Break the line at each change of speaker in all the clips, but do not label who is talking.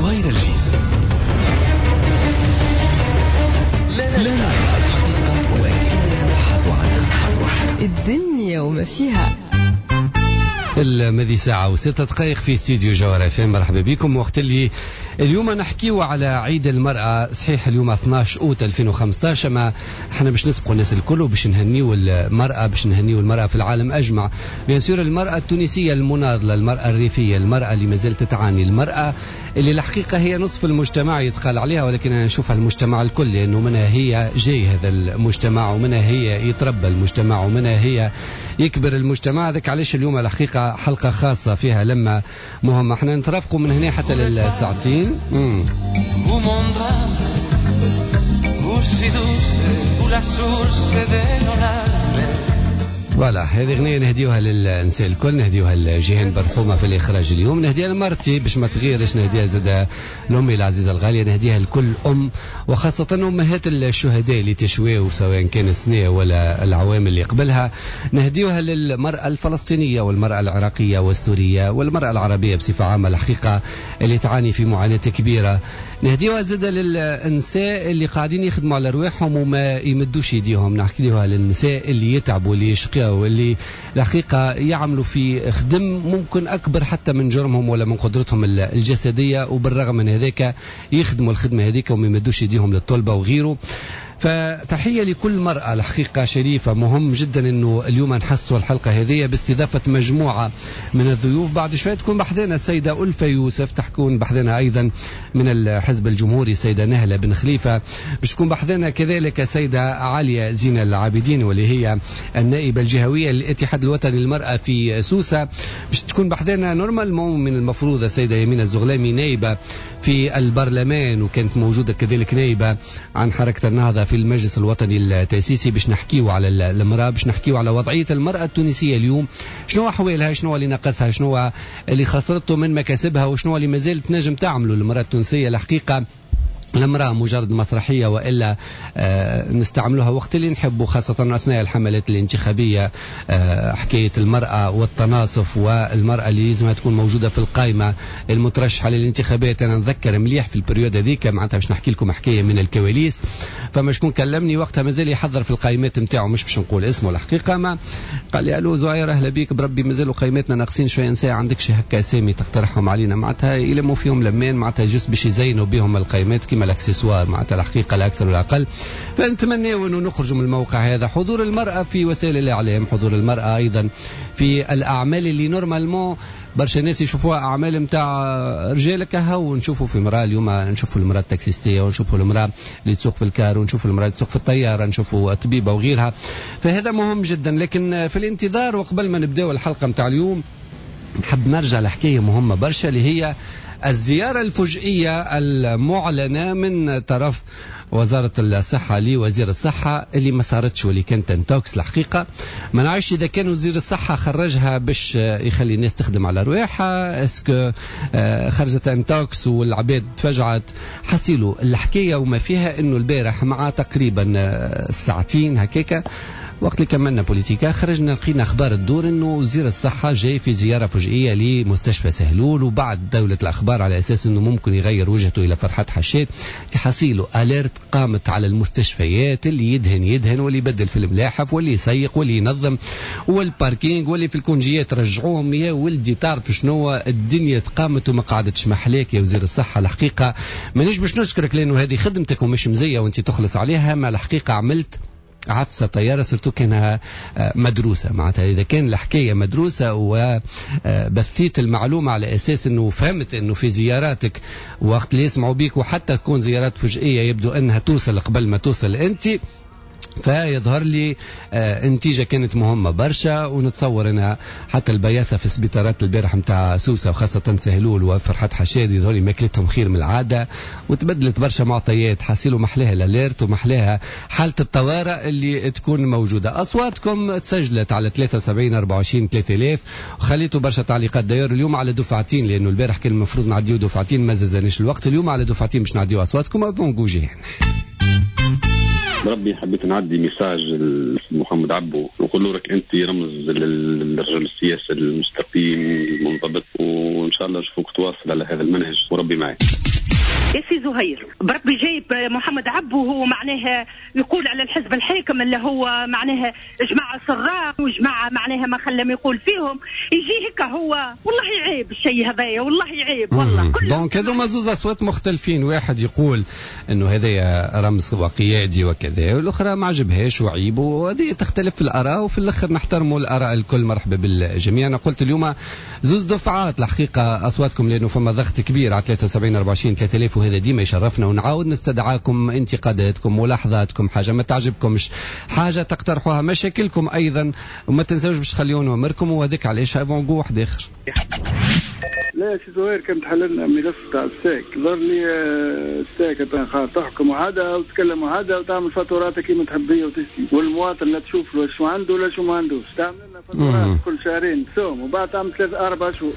غير الجسم. لا نعرف الحقيقة ولكننا نبحث عنها.
الدنيا وما فيها.
المذي ساعة وستة دقائق في استديو جوهر اف ام. مرحبا بكم. وقت اللي اليوم نحكيو على عيد المرأة. صحيح اليوم 12 أوت 2015، ما احنا باش نسبقوا الناس الكل وباش نهنيو المرأة، باش نهنيو المرأة في العالم أجمع. بيان سور المرأة التونسية المناضلة، المرأة الريفية، المرأة اللي مازالت تتعاني، المرأة اللي الحقيقة هي نصف المجتمع يتقال عليها، ولكن أنا نشوفها المجتمع الكل، لأنه منها هي جاي هذا المجتمع، ومنها هي يتربى المجتمع، ومنها هي يكبر المجتمع. ذاك علاش اليوم الحقيقة حلقة خاصة فيها لما مهمة. احنا نترافقوا من هنا حتى للساعتين. فوالا هذه أغنية نهديوها للنساء الكل، نهديوها لجيهان برحومة في الإخراج اليوم، نهديها لمرتي باش ما تغيرش، نهديها زاد لأمي العزيزة الغالية، نهديها لكل أم، وخاصة أمهات الشهداء اللي تشويوا سواء كان السنة ولا العوام اللي قبلها، نهديوها للمرأة الفلسطينية والمرأة العراقية والسورية والمرأة العربية بصفة عامة الحقيقة اللي تعاني في معاناة كبيرة، نهديوها زاد للنساء اللي قاعدين يخدموا على رواحهم وما يمدوش يديهم، نحكيوها للنساء اللي يتعبوا اللي يشقوا واللي الحقيقة يعملوا في خدم ممكن أكبر حتى من جرمهم ولا من قدرتهم الجسدية، وبالرغم من هذاك يخدموا الخدمة هذيك وما يمدوش يديهم للطلبة وغيره. فتحية لكل مرأة الحقيقة شريفة. مهم جدا أنه اليوم نحسوا الحلقة هذه باستضافة مجموعة من الضيوف. بعد شوية تكون بحثنا السيدة ألفة يوسف، تكون بحثنا أيضا من الحزب الجمهوري السيدة نهلة بن خليفة، باش تكون بحثنا كذلك السيدة عالية زين العابدين واللي هي النائبة الجهوية للاتحاد الوطني للمرأة في سوسة، باش تكون بحثنا نورمالمون من المفروض السيدة يمين الزغلامي نائبة في البرلمان، وكانت موجودة كذلك نائبة عن حركة النهضة في المجلس الوطني التأسيسي، باش نحكيو على المرأة، باش نحكيو على وضعية المرأة التونسية اليوم، شنو أحوالها، شنو اللي ناقصها، شنو اللي خسرته من مكاسبها، وشنو اللي مازالت تنجم تعمله المرأة التونسية. الحقيقة المرأة مجرد مسرحية وإلا نستعملها وقت اللي نحبه، خاصة أثناء الحملات الانتخابية. حكاية المرأة والتناصف والمرأة اللي لازمها تكون موجودة في القائمة المترشحة للانتخابات. أنا نذكر مليح في البريود هذيك معناتها باش نحكي لكم حكاية من الكواليس، فما شكون كلمني وقتها مازال يحضر في القائمات نتاعو، مش باش نقول اسمه الحقيقة، ما قال لي ألو زهير أهلا بيك بربي مازالوا قائماتنا ناقصين شوية نساء، عندك شي هكا أسامي تقترحهم علينا؟ معناتها يلموا فيهم لمين، معناتها جست باش يزينوا بهم القائمات كما الاكسسوار معناتها الحقيقة لا أكثر ولا أقل. فنتمنى أنه نخرج من الموقع هذا. حضور المرأة في وسائل الإعلام، حضور المرأة أيضا في الأعمال اللي نورمالمون برشا ناس يشوفوها أعمال متاع رجال كها، ونشوفوا في مرأة اليوم، نشوفوا المرأة التاكسيستية، ونشوفوا المرأة اللي تسوق في الكار، ونشوفوا المرأة اللي تسوق في الطيارة، نشوفوا الطبيبة وغيرها. فهذا مهم جدا. لكن في الانتظار وقبل ما نبدأ الحلقة متاع اليوم نحب نرجع لحكاية مهمة برشا اللي هي الزيارة الفجئية المعلنة من طرف وزارة الصحة لوزير الصحة اللي ما صارتش واللي كانت انتوكس. الحقيقة ما نعرفش إذا كان وزير الصحة خرجها باش يخلي الناس تخدم على رواحها، اسكو خرجت انتوكس والعباد تفجعت. حصيلوا الحكاية وما فيها إنه البارح مع تقريبا ساعتين هكاكا وقت اللي كملنا بوليتيكا خرجنا لقينا أخبار الدور إنه وزير الصحة جاي في زيارة فجئية لمستشفى سهلول، وبعد دولة الأخبار على أساس إنه ممكن يغير وجهته إلى فرحات حشاد تحصيله أليرت قامت على المستشفيات، اللي يدهن واللي يبدل في الملاحف واللي يسيق واللي ينظم والباركينج واللي في الكونجيات رجعوهم. يا ولدي تعرف شنو الدنيا تقامت وما قعدتش محلاك يا وزير الصحة. الحقيقة مانيش باش نشكرك لأنه هذه خدمتك ومش مزية وانت تخلص عليها، ما الحقيقة عملت عفسة طيارة سرتو كانها مدروسة. معناتها إذا كان الحكاية مدروسة وبثيت المعلومة على أساس أنه فهمت أنه في زياراتك وقت اللي يسمعوا بيك وحتى تكون زيارات فجئية يبدو أنها توصل قبل ما توصل أنت، فيظهر لي نتيجة كانت مهمة برشا. ونتصور أنها حتى البياثة في سبيطارات البارح متاع سوسة وخاصة سهلول وفرحات حشاد يظهر لي ماكلتهم خير من العادة، وتبدلت برشا معطيات حصيلوا محلاها الاليرت ومحلاها حالة الطوارئ اللي تكون موجودة. أصواتكم تسجلت على 73 24 3000 وخليتوا برشا تعليقات. داير اليوم على دفعتين لأنه البارح كان المفروض نعديو دفعتين ما زازنيش الوقت، اليوم على دفعتين باش نعديو أصواتكم أفون جوجي.
بربي حبيت نعدي ميساج محمد عبو نقول له لك انت رمز للرجل السياسي المستقيم المنضبط، وان شاء الله نشوفوك تواصل على هذا المنهج وربي معك.
يا سي زهير بربي جايب محمد عبو هو معناها يقول على الحزب الحاكم اللي هو معناها جماعة سراء وجماعة معناها ما خلهم يقول فيهم يجي هيك هو والله عيب الشيء هذايا والله عيب والله.
دونك هذوما زوز أصوات مختلفين، واحد يقول انه هذايا رمز وقيادي وكذا والاخرى ما عجبهاش وعيب، وهذه تختلف في الآراء وفي الآخر نحترموا الآراء الكل. مرحبا بالجميع. أنا قلت اليوم زوز دفعات الحقيقة أصواتكم لأنه فما ضغط كبير على 73 24 3000 وهذا ديما يشرفنا، ونعاود نستدعاكم انتقاداتكم ملاحظاتكم، حاجة ما تعجبكمش، حاجة تقترحوها، مشاكلكم أيضا، وما تنسوش باش تخليونا أمركم. وهذيك علاش هايفون واحد آخر.
لا سي زهير كنت حللنا ملف تاع الساك، ظهر لي الساك تحكم هذا وتكلم هذا وتعمل فاتوراتك كيما تحب هي وتشتي، والمواطن لا تشوف له شو عنده ولا شو ما عندوش، تعمل لنا فاتورات كل شهرين سوم وبعد تعمل 3-4 شهور.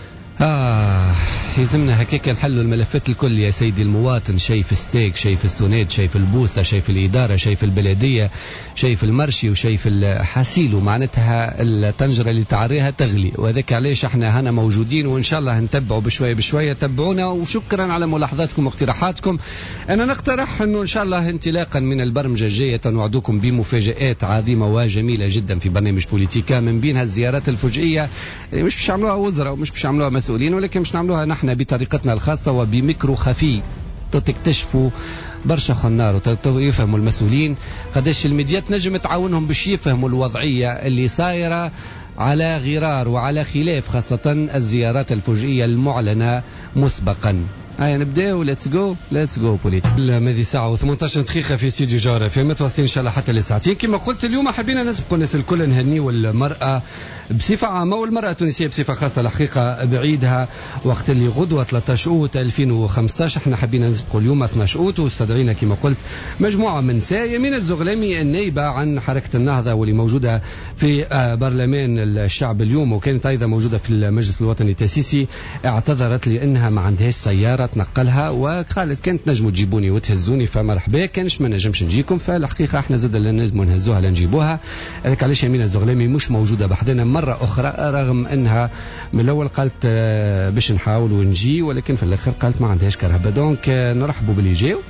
يلزمنا هكاك نحلوا الملفات الكل يا سيدي. المواطن شايف الستيك، شايف السونيد، شايف البوسة، شايف الإدارة، شايف البلدية، شايف المرشي وشايف الحاسيل، ومعناتها الطنجرة اللي تعريها تغلي. وذاك علاش احنا هنا موجودين وإن شاء الله هنتبعوا بشوية بشوية. تبعونا وشكرا على ملاحظاتكم واقتراحاتكم. أنا نقترح أنه إن شاء الله انطلاقا من البرمجة الجاية نوعدكم بمفاجآت عظيمة وجميلة جدا في برنامج بوليتيكا، من بينها الزيارات الفجائية اللي مش باش يعملوها وزراء ومش باش يعملوها مسؤولين، ولكن باش نعملوها نحن بطريقتنا الخاصة وبميكرو خفي تكتشفوا برشا خنار ويفهموا المسؤولين قداش الميديات نجم تعاونهم باش يفهموا الوضعية اللي صايرة على غرار وعلى خلاف، خاصة الزيارات الفجائية المعلنة مسبقا. هيا نبداو. ليتس جو بوليتيك. هذه ساعة و18 دقيقة في استديو جارة في متواصلين إن شاء الله حتى لساعتين. كما قلت اليوم حبينا نسبقوا الناس الكل نهنيوا المرأة بصفة عامة والمرأة التونسية بصفة خاصة. الحقيقة بعيدها وقت اللي غدوة 13 أوت 2015 احنا حبينا نسبقوا اليوم 12 أوت، واستدعينا كما قلت مجموعة من نساء. يمين الزغلامي النائبة عن حركة النهضة واللي موجودة في برلمان الشعب اليوم وكانت أيضا موجودة في المجلس الوطني التأسيسي، اعتذرت لأنها ما عندهاش سيارة تنقلها وقالت كانت نجموا تجيبوني وتهزوني فمرحبا، كانش ما نجمش نجيكم. فالحقيقة احنا زاد نجموا نهزوها لنجيبوها. هذاك علاش يمين الزغلامي مش موجودة بحدنا مرة أخرى، رغم أنها من الأول قالت باش نحاول ونجي، ولكن في الآخر قالت ما عندهاش كرهبة. دونك نرحبوا باللي جاو.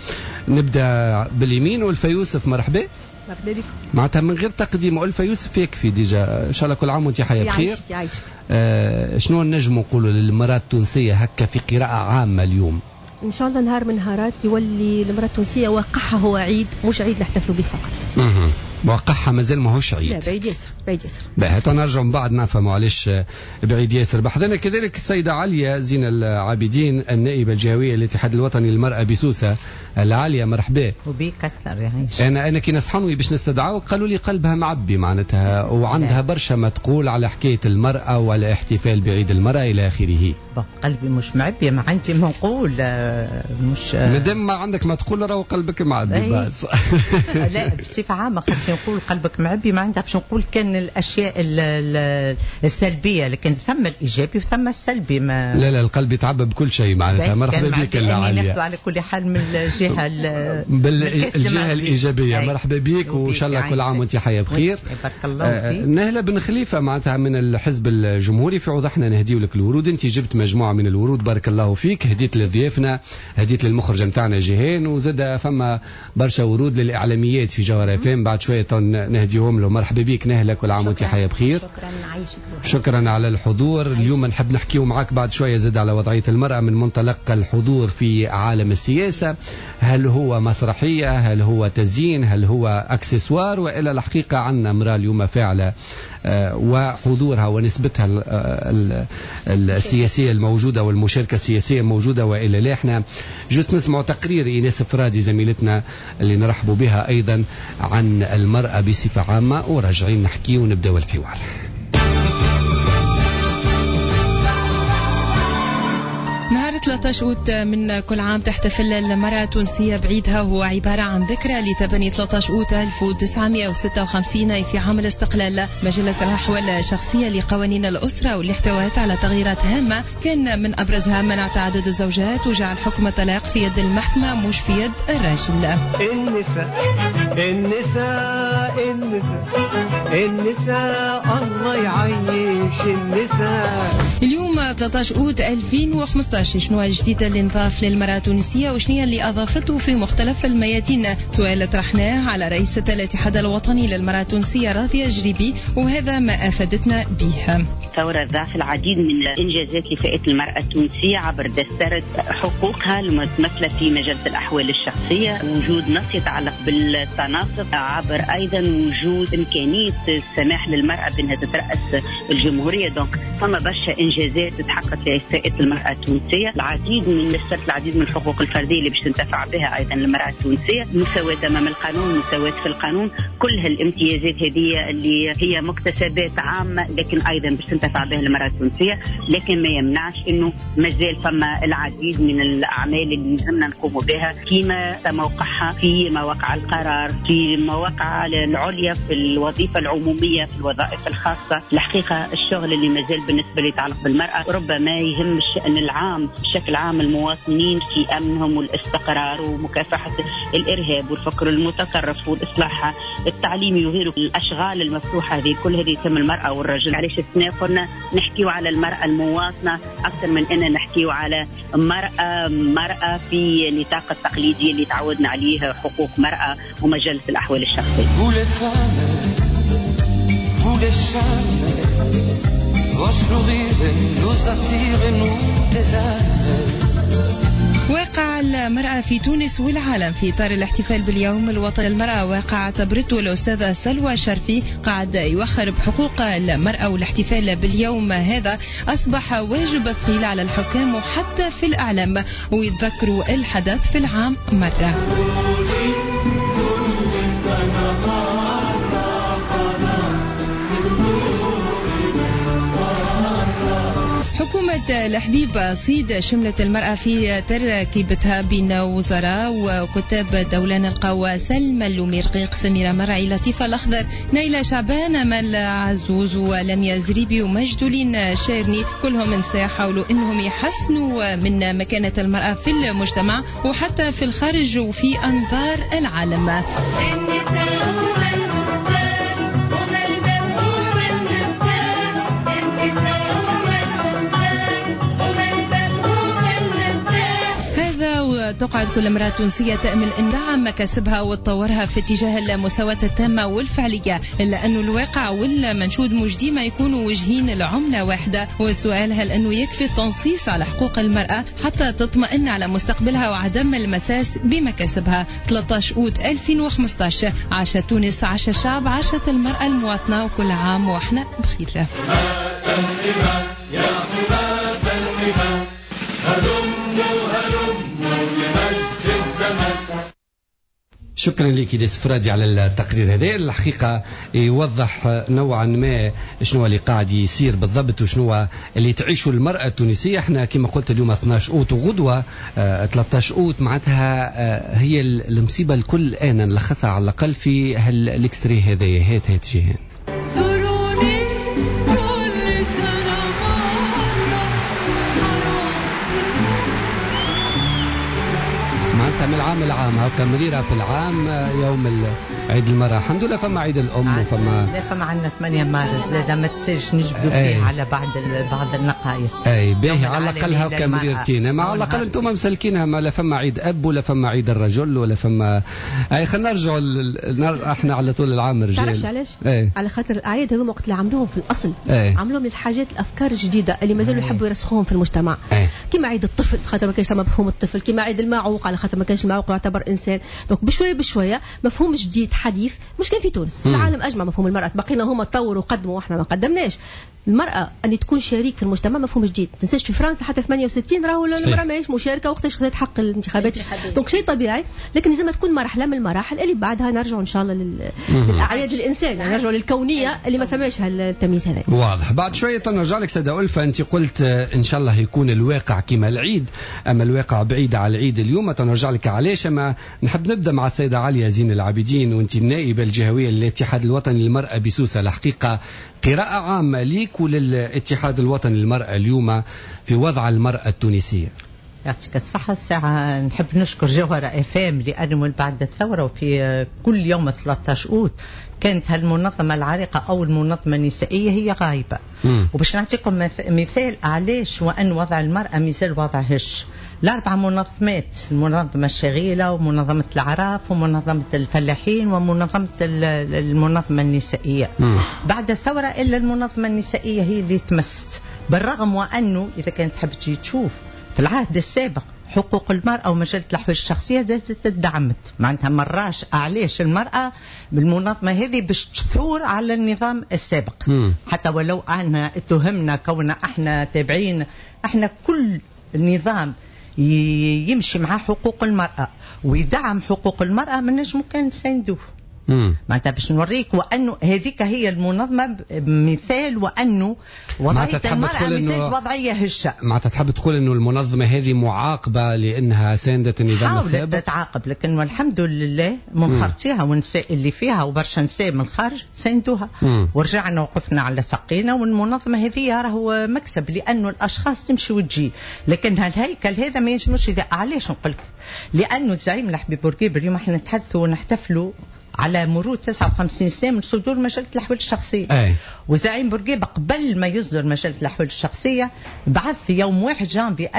نبدأ باليمين. ألفة يوسف مرحبا.
مرحبا بك.
معناتها من غير تقديم ألفة يوسف يكفي ديجا. إن شاء الله كل عام وأنت حية بخير.
يعيشك.
شنو نجم نقولوا للمرأة التونسية هكا في قراءة عامة اليوم؟
إن شاء الله نهار من نهارات يولي المرأة التونسية واقعها هو عيد، مش عيد نحتفلوا به فقط.
واقعها مازال ماهوش عيد.
لا بعيد ياسر بعيد ياسر.
باهي نرجع من بعد نفهموا علاش بعيد ياسر. بحثنا كذلك السيدة عليا زين العابدين النائبة الجهوية للاتحاد الوطني للمرأة بسوسة. العالية مرحبا.
وبيك أكثر يعيش.
أنا كي نصحوني باش نستدعوك قالوا لي قلبها معبي معناتها وعندها برشا ما تقول على حكاية المرأة وعلى احتفال بعيد المرأة إلى آخره.
قلبي مش معبي، ما عندي ما نقول مش
مادام ما عندك ما تقول راهو قلبك معبي بس.
لا بصفة عامة خلينا نقول قلبك معبي، ما عندك باش نقول كان الأشياء السلبية، لكن ثم الإيجابي وثم السلبي. ما
لا القلب يتعبى بكل شيء معناتها. مرحبا بك العالية.
ناخذ على كل حال من الجهة
بالجهة الإيجابية. مرحبا بك وإن شاء الله كل عام وأنت حية بخير.
بارك الله فيك.
نهلة بن خليفة معناتها من الحزب الجمهوري في وضحنا نهديو لك الورود. أنت جبت مجموعة من الورود بارك الله فيك، هديت لضيافنا، هديت للمخرج نتاعنا جيهان، وزاد فما برشا ورود للإعلاميات في جوهر FM بعد شوية نهديهم له. مرحبا بك نهلة كل عام وأنت حية بخير. شكرا على الحضور. اليوم نحب نحكيو معك بعد شوية زاد على وضعية المرأة من منطلق الحضور في عالم السياسة. هل هو مسرحية؟ هل هو تزيين؟ هل هو أكسسوار؟ وإلى الحقيقة عنا امرأة اليوم فاعلة وحضورها ونسبتها السياسية الموجودة والمشاركة السياسية الموجودة. وإلا لا احنا جزء نسمع تقرير إيناس فرادي زميلتنا اللي نرحبوا بها أيضا عن المرأة بصفة عامة، وراجعين نحكي ونبدأ الحوار.
نهار 13 أوت من كل عام تحتفل المرأة التونسية بعيدها، وهو عبارة عن ذكرى لتبني 13 أوت 1956 في عام الاستقلال مجلة الأحوال الشخصية لقوانين الأسرة، واللي احتوت على تغييرات هامة كان من أبرزها منع تعدد الزوجات وجعل حكم الطلاق في يد المحكمة مش في يد الراجل.
النساء الله يعيش النساء.
اليوم نهار 13 أوت 2015. شنو الجديد اللي نضاف للمرأة التونسية وشنو اللي أضافته في مختلف الميادين؟ سؤال طرحناه على رئيسة الاتحاد الوطني للمرأة التونسية راضية جريبي، وهذا ما أفادتنا به.
الثورة ضاف العديد من الإنجازات لفئة المرأة التونسية عبر دسترة حقوقها المتمثلة في مجلة الأحوال الشخصية، وجود نص يتعلق بالتناصب، عبر أيضا وجود إمكانية السماح للمرأة بأنها تترأس الجمهورية. دونك فما برشا إنجازات تحققت لفئة المرأة التونسية. العديد من الحقوق الفردية اللي باش تنتفع بها أيضا المرأة التونسية، مساواة أمام القانون، مساواة في القانون، كل هالامتيازات هذه اللي هي مكتسبات عامة لكن أيضا باش تنتفع بها المرأة التونسية. لكن ما يمنعش إنه مازال فما العديد من الأعمال اللي لازمنا نقوم بها، كيما موقعها في مواقع القرار، في المواقع العليا، في الوظيفة العمومية، في الوظائف الخاصة. الحقيقة الشغل اللي مازال بالنسبة لي يتعلق بالمرأة ربما يهم الشأن العام بشكل عام، المواطنين في أمنهم والاستقرار ومكافحة الإرهاب والفكر المتطرف والإصلاح التعليمي وغيره. الأشغال المفتوحة هذه كل هذه يتم المرأة والرجل. علاش قلنا نحكيو على المرأة المواطنة أكثر من أن نحكيو على مرأة في نطاق التقليدي اللي تعودنا عليه، حقوق مرأة ومجلة الأحوال الشخصية.
واقع المرأة في تونس والعالم في إطار الاحتفال باليوم الوطني للمرأة، واقع اعتبرته الأستاذة سلوى شرفي قاعد يوخر بحقوق المرأة، والاحتفال باليوم هذا أصبح واجب ثقيل على الحكام وحتى في الإعلام، ويتذكروا الحدث في العام مرة. حكومة الحبيب صيد شملت المرأة في تركيبتها بين وزراء وكتاب دولان القوى، سلمى اللومي رقيق، سميرة مرعي، لطيفة الأخضر، نيلة شعبان، أمل عزوز، ولميا زريبي، ومجدولين شيرني، كلهم نساء حاولوا أنهم يحسنوا من مكانة المرأة في المجتمع وحتى في الخارج وفي أنظار العالم. وتقعد كل امرأة تونسية تأمل أن دعم مكاسبها وتطورها في اتجاه المساواة التامة والفعلية، إلا أنه الواقع والمنشود مش ديما يكونوا وجهين العملة واحدة. والسؤال هل أنه يكفي التنصيص على حقوق المرأة حتى تطمئن على مستقبلها وعدم المساس بمكاسبها؟ 13 أوت 2015 عاشت تونس، عاش الشعب، عاشت المرأة المواطنة، وكل عام وإحنا بخير.
شكرا لك ديس فرادي على التقرير هذا. الحقيقة يوضح نوعا ما شنو اللي قاعد يصير بالضبط وشنو اللي تعيشه المرأة التونسية. احنا كما قلت اليوم 12 أوت وغدوة 13 أوت، معناتها هي المصيبة الكل أنا نلخصها على الأقل في هالاكستري هذايا. هات جيهان. معناتها من العام هاكا مريرة في العام يوم عيد المرأة. الحمد لله فما عيد الأم وفما
فما عندنا 8 مارس، لا ما تسيرش نجبدوا فيه على بعض النقايص.
اي باهي على الأقل هاكا مريرتينا، ما على الأقل انتم مسلكينها، ما لا فما عيد أب ولا فما عيد الرجل ولا فما. أي خلينا نرجعوا احنا على طول العام رجال.
تعرفش علاش؟ على خاطر الأعياد هذوما وقت اللي عملوهم في الأصل عملوهم للحاجات الأفكار الجديدة اللي مازالوا يحبوا يرسخوهم في المجتمع. كما عيد الطفل خاطر ما كانش مفهوم الطفل، كما عيد المعوق على خاطر ما كانش المعوق يعتبر إنسان. دونك بشوية مفهوم جديد حديث مش كان في تونس، في العالم أجمع مفهوم المرأة. بقينا هما طوروا وقدموا واحنا ما قدمناش. المرأة أن تكون شريك في المجتمع مفهوم جديد. ما تنساش في فرنسا حتى 68 راهو المرأة ماهيش مشاركة وقتاش خذت حق الانتخابات. دونك شيء طبيعي، لكن لازم تكون مرحلة من المراحل اللي بعدها نرجعوا إن شاء الله للأعياد الإنسان، يعني نرجعوا للكونية اللي ما ثماش هالتمييز هذا.
واضح. بعد شوية نرجع لك سيدة ألفة، أنت قلت إن شاء الله يكون الواقع كما العيد، أما الواقع بعيد على العيد اليوم. تنرجع لك علاش، أما نحب نبدأ مع السيدة عليا زين العابدين، وأنت النائبة الجهوية للاتحاد الوطني للمرأة بسوسة. الحقيقة قراءة عامة ليك وللاتحاد الوطني للمرأة اليوم في وضع المرأة التونسية.
يعطيك الصحة. الساعة نحب نشكر جوهرة FM لأنه من بعد الثورة وفي كل يوم 13 أوت كانت هالمنظمة العريقة أو المنظمة النسائية هي غايبة. وباش نعطيكم مثال علاش وأن وضع المرأة مازال وضع هش. الأربع منظمات، المنظمة الشغيلة ومنظمة الأعراف ومنظمة الفلاحين ومنظمة المنظمة النسائية بعد الثورة إلا المنظمة النسائية هي اللي تمست، بالرغم وأنه إذا كانت تحب تجي تشوف في العهد السابق حقوق المرأة ومجلة الأحوال الشخصية زادت تدعمت، معناتها مراش علاش المرأة بالمنظمة هذه باش تثور على النظام السابق. حتى ولو أننا اتهمنا كوننا احنا تابعين، احنا كل النظام يمشي مع حقوق المرأة ويدعم حقوق المرأة من نجم كان نساندوه. معناتها باش نوريك وأنه هذيك هي المنظمة مثال وأنه وضعية المرأة مثال وضعية هشة.
معناتها تحب تقول أنه المنظمة هذه معاقبة لأنها ساندت النظام السابق؟
حاولت تتعاقب لكن والحمد لله من خرطيها والنساء اللي فيها وبرشا نساء من الخارج ساندوها ورجعنا وقفنا على ساقينا. والمنظمة هذه راهو مكسب لأنه الأشخاص تمشي وتجي، لكن هالهيكل هذا ما ينجمش. إذا علاش نقولك؟ لأنه الزعيم الحبيب بورقيبة اليوم احنا نتحدثوا ونحتفلوا على مرور 59 سنة من صدور مجلة الأحوال الشخصية. وزعيم بورقيبة قبل ما يصدر مجلة الأحوال الشخصية بعث يوم 1 جانفي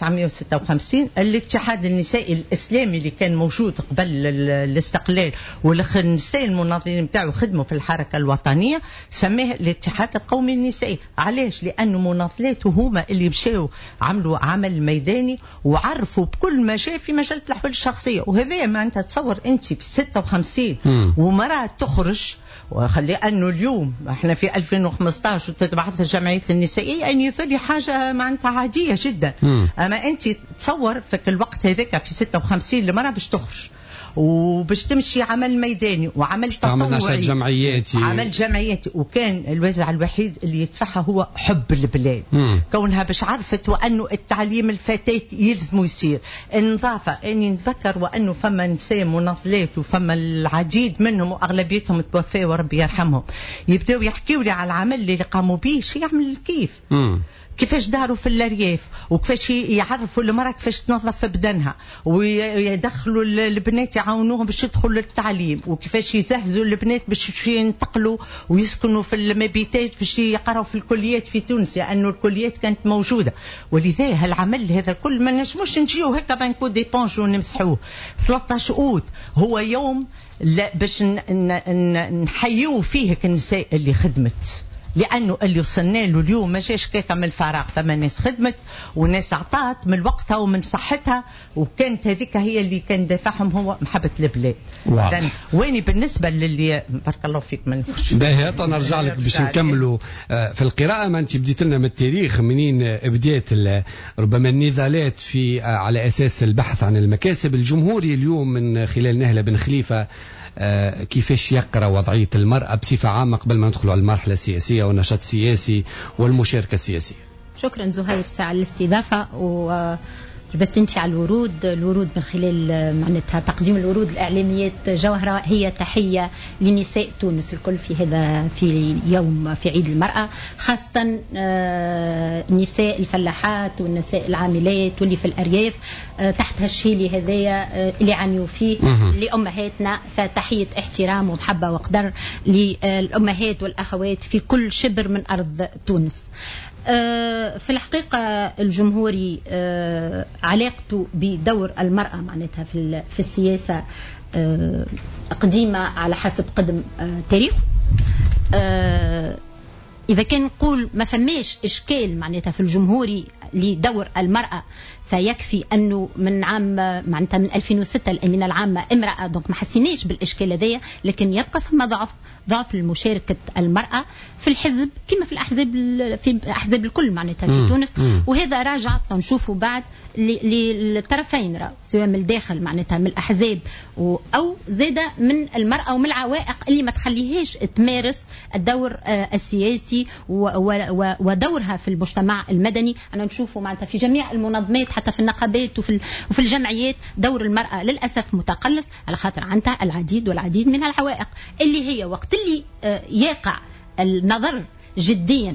1956 الاتحاد النسائي الإسلامي اللي كان موجود قبل الاستقلال والنساء المناضلين بتاعه خدموا في الحركة الوطنية سماه الاتحاد القومي النسائي. علاش؟ لأنه مناضلاته هما اللي مشاو عملوا عمل ميداني وعرفوا بكل ما جاء في مجلة الأحوال الشخصية. وهذا ما أنت تصور أنت ب 56 ومرأة تخرج، وخلي أنه اليوم احنا في 2015 وتتبعث الجمعيات النسائية أن يثري حاجة معناتها عادية جدا. أما أنت تصور في الوقت هذاك في 56 المرأة باش تخرج وباش تمشي عمل ميداني وعمل تطوعي عمل جمعياتي، وكان الوازع الوحيد اللي يدفعها هو حب البلاد. كونها باش عرفت وأنه التعليم الفتاة يلزم يصير النظافة. أني نتذكر وأنه فما نساء مناضلات وفما العديد منهم وأغلبيتهم توفوا وربي يرحمهم يبدأوا يحكيوا لي على العمل اللي قاموا به. شي يعمل كيف كيفاش داروا في الأرياف وكيفاش يعرفوا المرأة كيفاش تنظف في بدنها ويدخلوا البنات يعاونوهم باش يدخلوا للتعليم وكيفاش يزهزوا البنات باش ينتقلوا ويسكنوا في المبيتات باش يقراوا في الكليات في تونس لأنه الكليات كانت موجودة. ولذا هالعمل هذا كل ما نجموش نجيو هكا بانكو ديبونج ونمسحوه. 13 أوت هو يوم باش نحيوه فيه النساء اللي خدمت، لأنه اللي وصلنا له اليوم ما جاش كيكا من الفراغ. فما ناس خدمت وناس عطات من وقتها ومن صحتها، وكانت هذيك هي اللي كان دافعهم هو محبة البلاد. ويني بالنسبة للي بارك الله فيك من
باهي نرجع لك باش نكملوا في القراءة. ما أنت بديت لنا من التاريخ منين بديت ربما النضالات في على أساس البحث عن المكاسب الجمهوري اليوم من خلال نهلة بن خليفة كيفاش يقرأ وضعية المرأة بصفة عامة قبل ما ندخل على المرحلة السياسية والنشاط السياسي والمشاركة السياسية.
شكرا زهير ساعة الاستضافة. وجبت انت على الورود من خلال معناتها تقديم الورود الإعلاميات. جوهرة هي تحية لنساء تونس الكل في يوم في عيد المرأة، خاصة نساء الفلاحات والنساء العاملات واللي في الأرياف تحت هالشيء هذايا اللي عنيوا فيه لأمهاتنا. فتحية احترام ومحبة وقدر للأمهات والأخوات في كل شبر من أرض تونس. في الحقيقة الجمهوري علاقته بدور المرأة معناتها في السياسة قديمة على حسب قدم تاريخ. إذا كان نقول ما فماش إشكال معناتها في الجمهوري لدور المرأة فيكفي أنه من عام معناتها من 2006 الأمينة العامة امرأة، دونك ما حسيناش بالإشكال هذايا. لكن يبقى فما ضعف المشاركة المرأة في الحزب كما في الأحزاب في أحزاب الكل معناتها في تونس. وهذا راجع نشوفوا بعد للطرفين سواء من الداخل معناتها من الأحزاب أو زادة من المرأة ومن العوائق اللي ما تخليهاش تمارس الدور السياسي ودورها في المجتمع المدني. أنا نشوفوا معناتها في جميع المنظمات حتى في النقابات وفي الجمعيات دور المرأة للأسف متقلص على خاطر عندها العديد والعديد من العوائق اللي هي وقت اللي يقع النظر جديا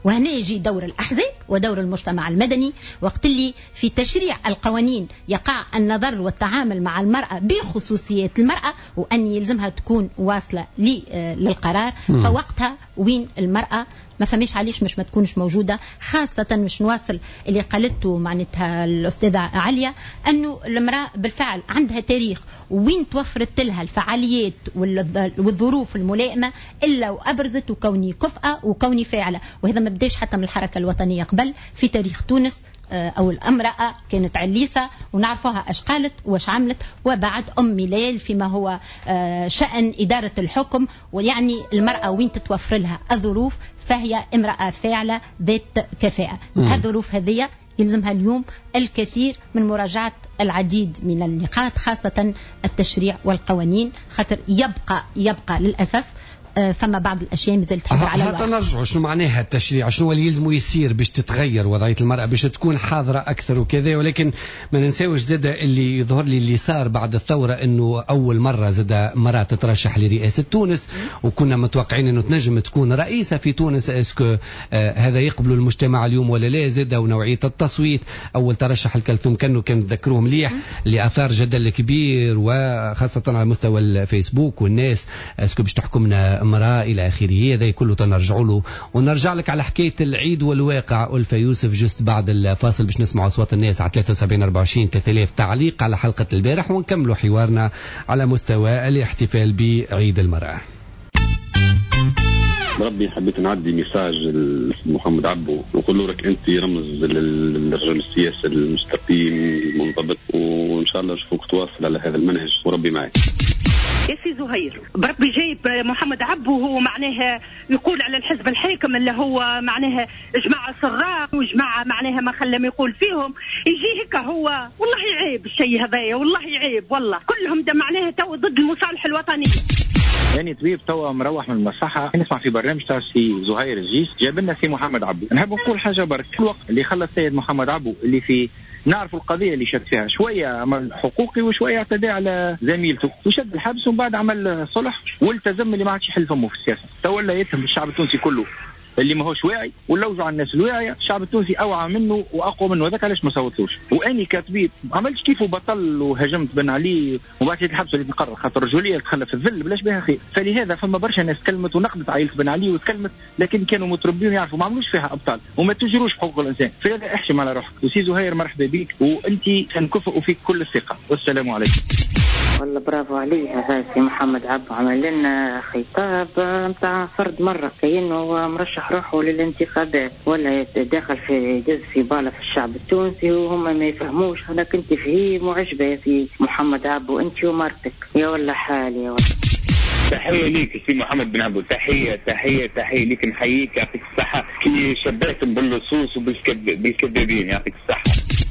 وهنا يجي دور الأحزاب ودور المجتمع المدني، وقت اللي في تشريع القوانين يقع النظر والتعامل مع المرأة بخصوصيات المرأة وأن يلزمها تكون واصلة للقرار. فوقتها وين المرأة ما فهميش علاش مش ما تكونش موجودة، خاصة مش نواصل اللي قالته معناتها الأستاذة عليا أنه المرأة بالفعل عندها تاريخ وين توفرت لها الفعاليات والظروف الملائمة إلا وأبرزت وكوني كفءة وكوني فاعلة. وهذا ما بداش حتى من الحركة الوطنية قبل في تاريخ تونس، أو الامرأة كانت عليسة ونعرفوها اش قالت واش عملت، وبعد أم ميلال فيما هو شأن إدارة الحكم. ويعني المرأة وين تتوفر لها الظروف فهي امرأة فاعلة ذات كفاءة. الظروف هذه يلزمها اليوم الكثير من مراجعة العديد من النقاط، خاصة التشريع والقوانين، خاطر يبقى للأسف فما بعض الاشياء مازال تحضر على الوقت.
نرجعوا شنو معناها التشريع، شنو اللي يلزم يصير باش تتغير وضعيه المراه باش تكون حاضره اكثر وكذا. ولكن ما ننساوش زاد اللي يظهر لي اللي صار بعد الثوره انه اول مره زاد مراه تترشح لرئاسه تونس، وكنا متوقعين انه تنجم تكون رئيسه في تونس. اسكو هذا يقبلوا المجتمع اليوم ولا لا؟ زاد ونوعيه التصويت، اول ترشح الكلثوم كانوا تذكروه مليح اللي اثار جدل كبير وخاصه على مستوى الفيسبوك والناس اسكو باش تحكمنا امرأة إلى آخره. هذا كله تنرجعوا له ونرجع لك على حكاية العيد والواقع. ألفا يوسف جست بعد الفاصل باش نسمع أصوات الناس على 73 24 3000 تعليق على حلقة البارح، ونكملوا حوارنا على مستوى الاحتفال بعيد المرأة.
ربي حبيت نعدي ميساج محمد عبو ونقول له لك انت رمز للرجل السياسي المستقيم المنضبط، وان شاء الله نشوفك تواصل على هذا المنهج وربي معك.
يا سي زهير بربي جايب محمد عبو وهو معناها يقول على الحزب الحاكم اللي هو معناها جماعة سراق وجماعة معناها ما خلى ما يقول فيهم، يجي هيك هو والله عيب الشيء هذايا، والله عيب والله كلهم ده معناها تو ضد المصالح الوطنية.
يعني طبيب توا مروح من المصحة نسمع في برنامج تاع سي زهير الجيس جاب لنا سي محمد عبو. نحب نقول حاجة برك، الوقت اللي خلى السيد محمد عبو اللي في نعرف القضية اللي شد فيها شوية عمل حقوقي وشوية اعتدى على زميلته وشد الحبس، ومن بعد عمل صلح والتزم اللي ما عادش يحل فمه في السياسة. تولى يتهم الشعب التونسي كله اللي ما هوش واعي، ولوزوا على الناس الواعية. الشعب التونسي أوعى منه وأقوى منه، هذاك علاش ما صوتلوش. وأني كطبيب ما عملتش كيف وبطل وهجمت بن علي وبعد الحبس اللي تقرر خاطر الرجولية تخلى في الذل بلاش بها خير. فلهذا فما برشا ناس تكلمت ونقدت عائلة بن علي وتكلمت، لكن كانوا متربين يعرفوا ما عملوش فيها أبطال وما تجروش حقوق الإنسان. فلهذا احشم على روحك. وسي زهير مرحبا بك وأنت كنكفؤ فيك كل الثقة، والسلام عليكم.
والله برافو عليه هذا سي محمد عبو، عمل لنا خطاب نتاع فرد مرة كأنه مرشح روحه للانتخابات ولا داخل في جزء في باله في الشعب التونسي وهم ما يفهموش. أنا كنت فيه معجبة يا سي محمد عبو أنت ومرتك يا ولا حالي يا ولا.
تحية ليك سي محمد بن عبو، تحية ليك، نحييك يعطيك الصحة كي شبهتم باللصوص وبالكذابين يعطيك الصحة.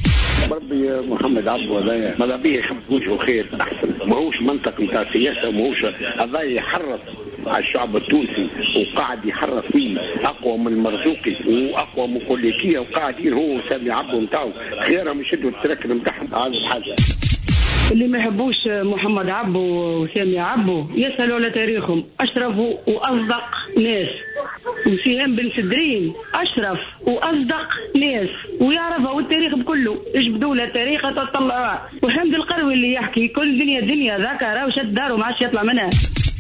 بربي محمد عبو هذايا ماذا بيه يخبز وجهه خير احسن، ماهوش منطق نتاع سياسه وماهوش هذايا يحرص على الشعب التونسي وقاعد يحرص فيه اقوى من مرزوقي واقوى من كوليكيه وقاعد يدير هو وسامي عبو نتاعو خيرهم يشدوا التراك نتاعهم. هذه حاجه
اللي ما يحبوش محمد عبو وسامي عبو يسألوا على تاريخهم. أشرف وأصدق ناس، وسهام بن سدرين أشرف وأصدق ناس ويعرفها والتاريخ بكله يجبدوا له تاريخ تطلعوها. وحمد القروي اللي يحكي كل دنيا ذاكرة وشد داره ما عادش يطلع منها.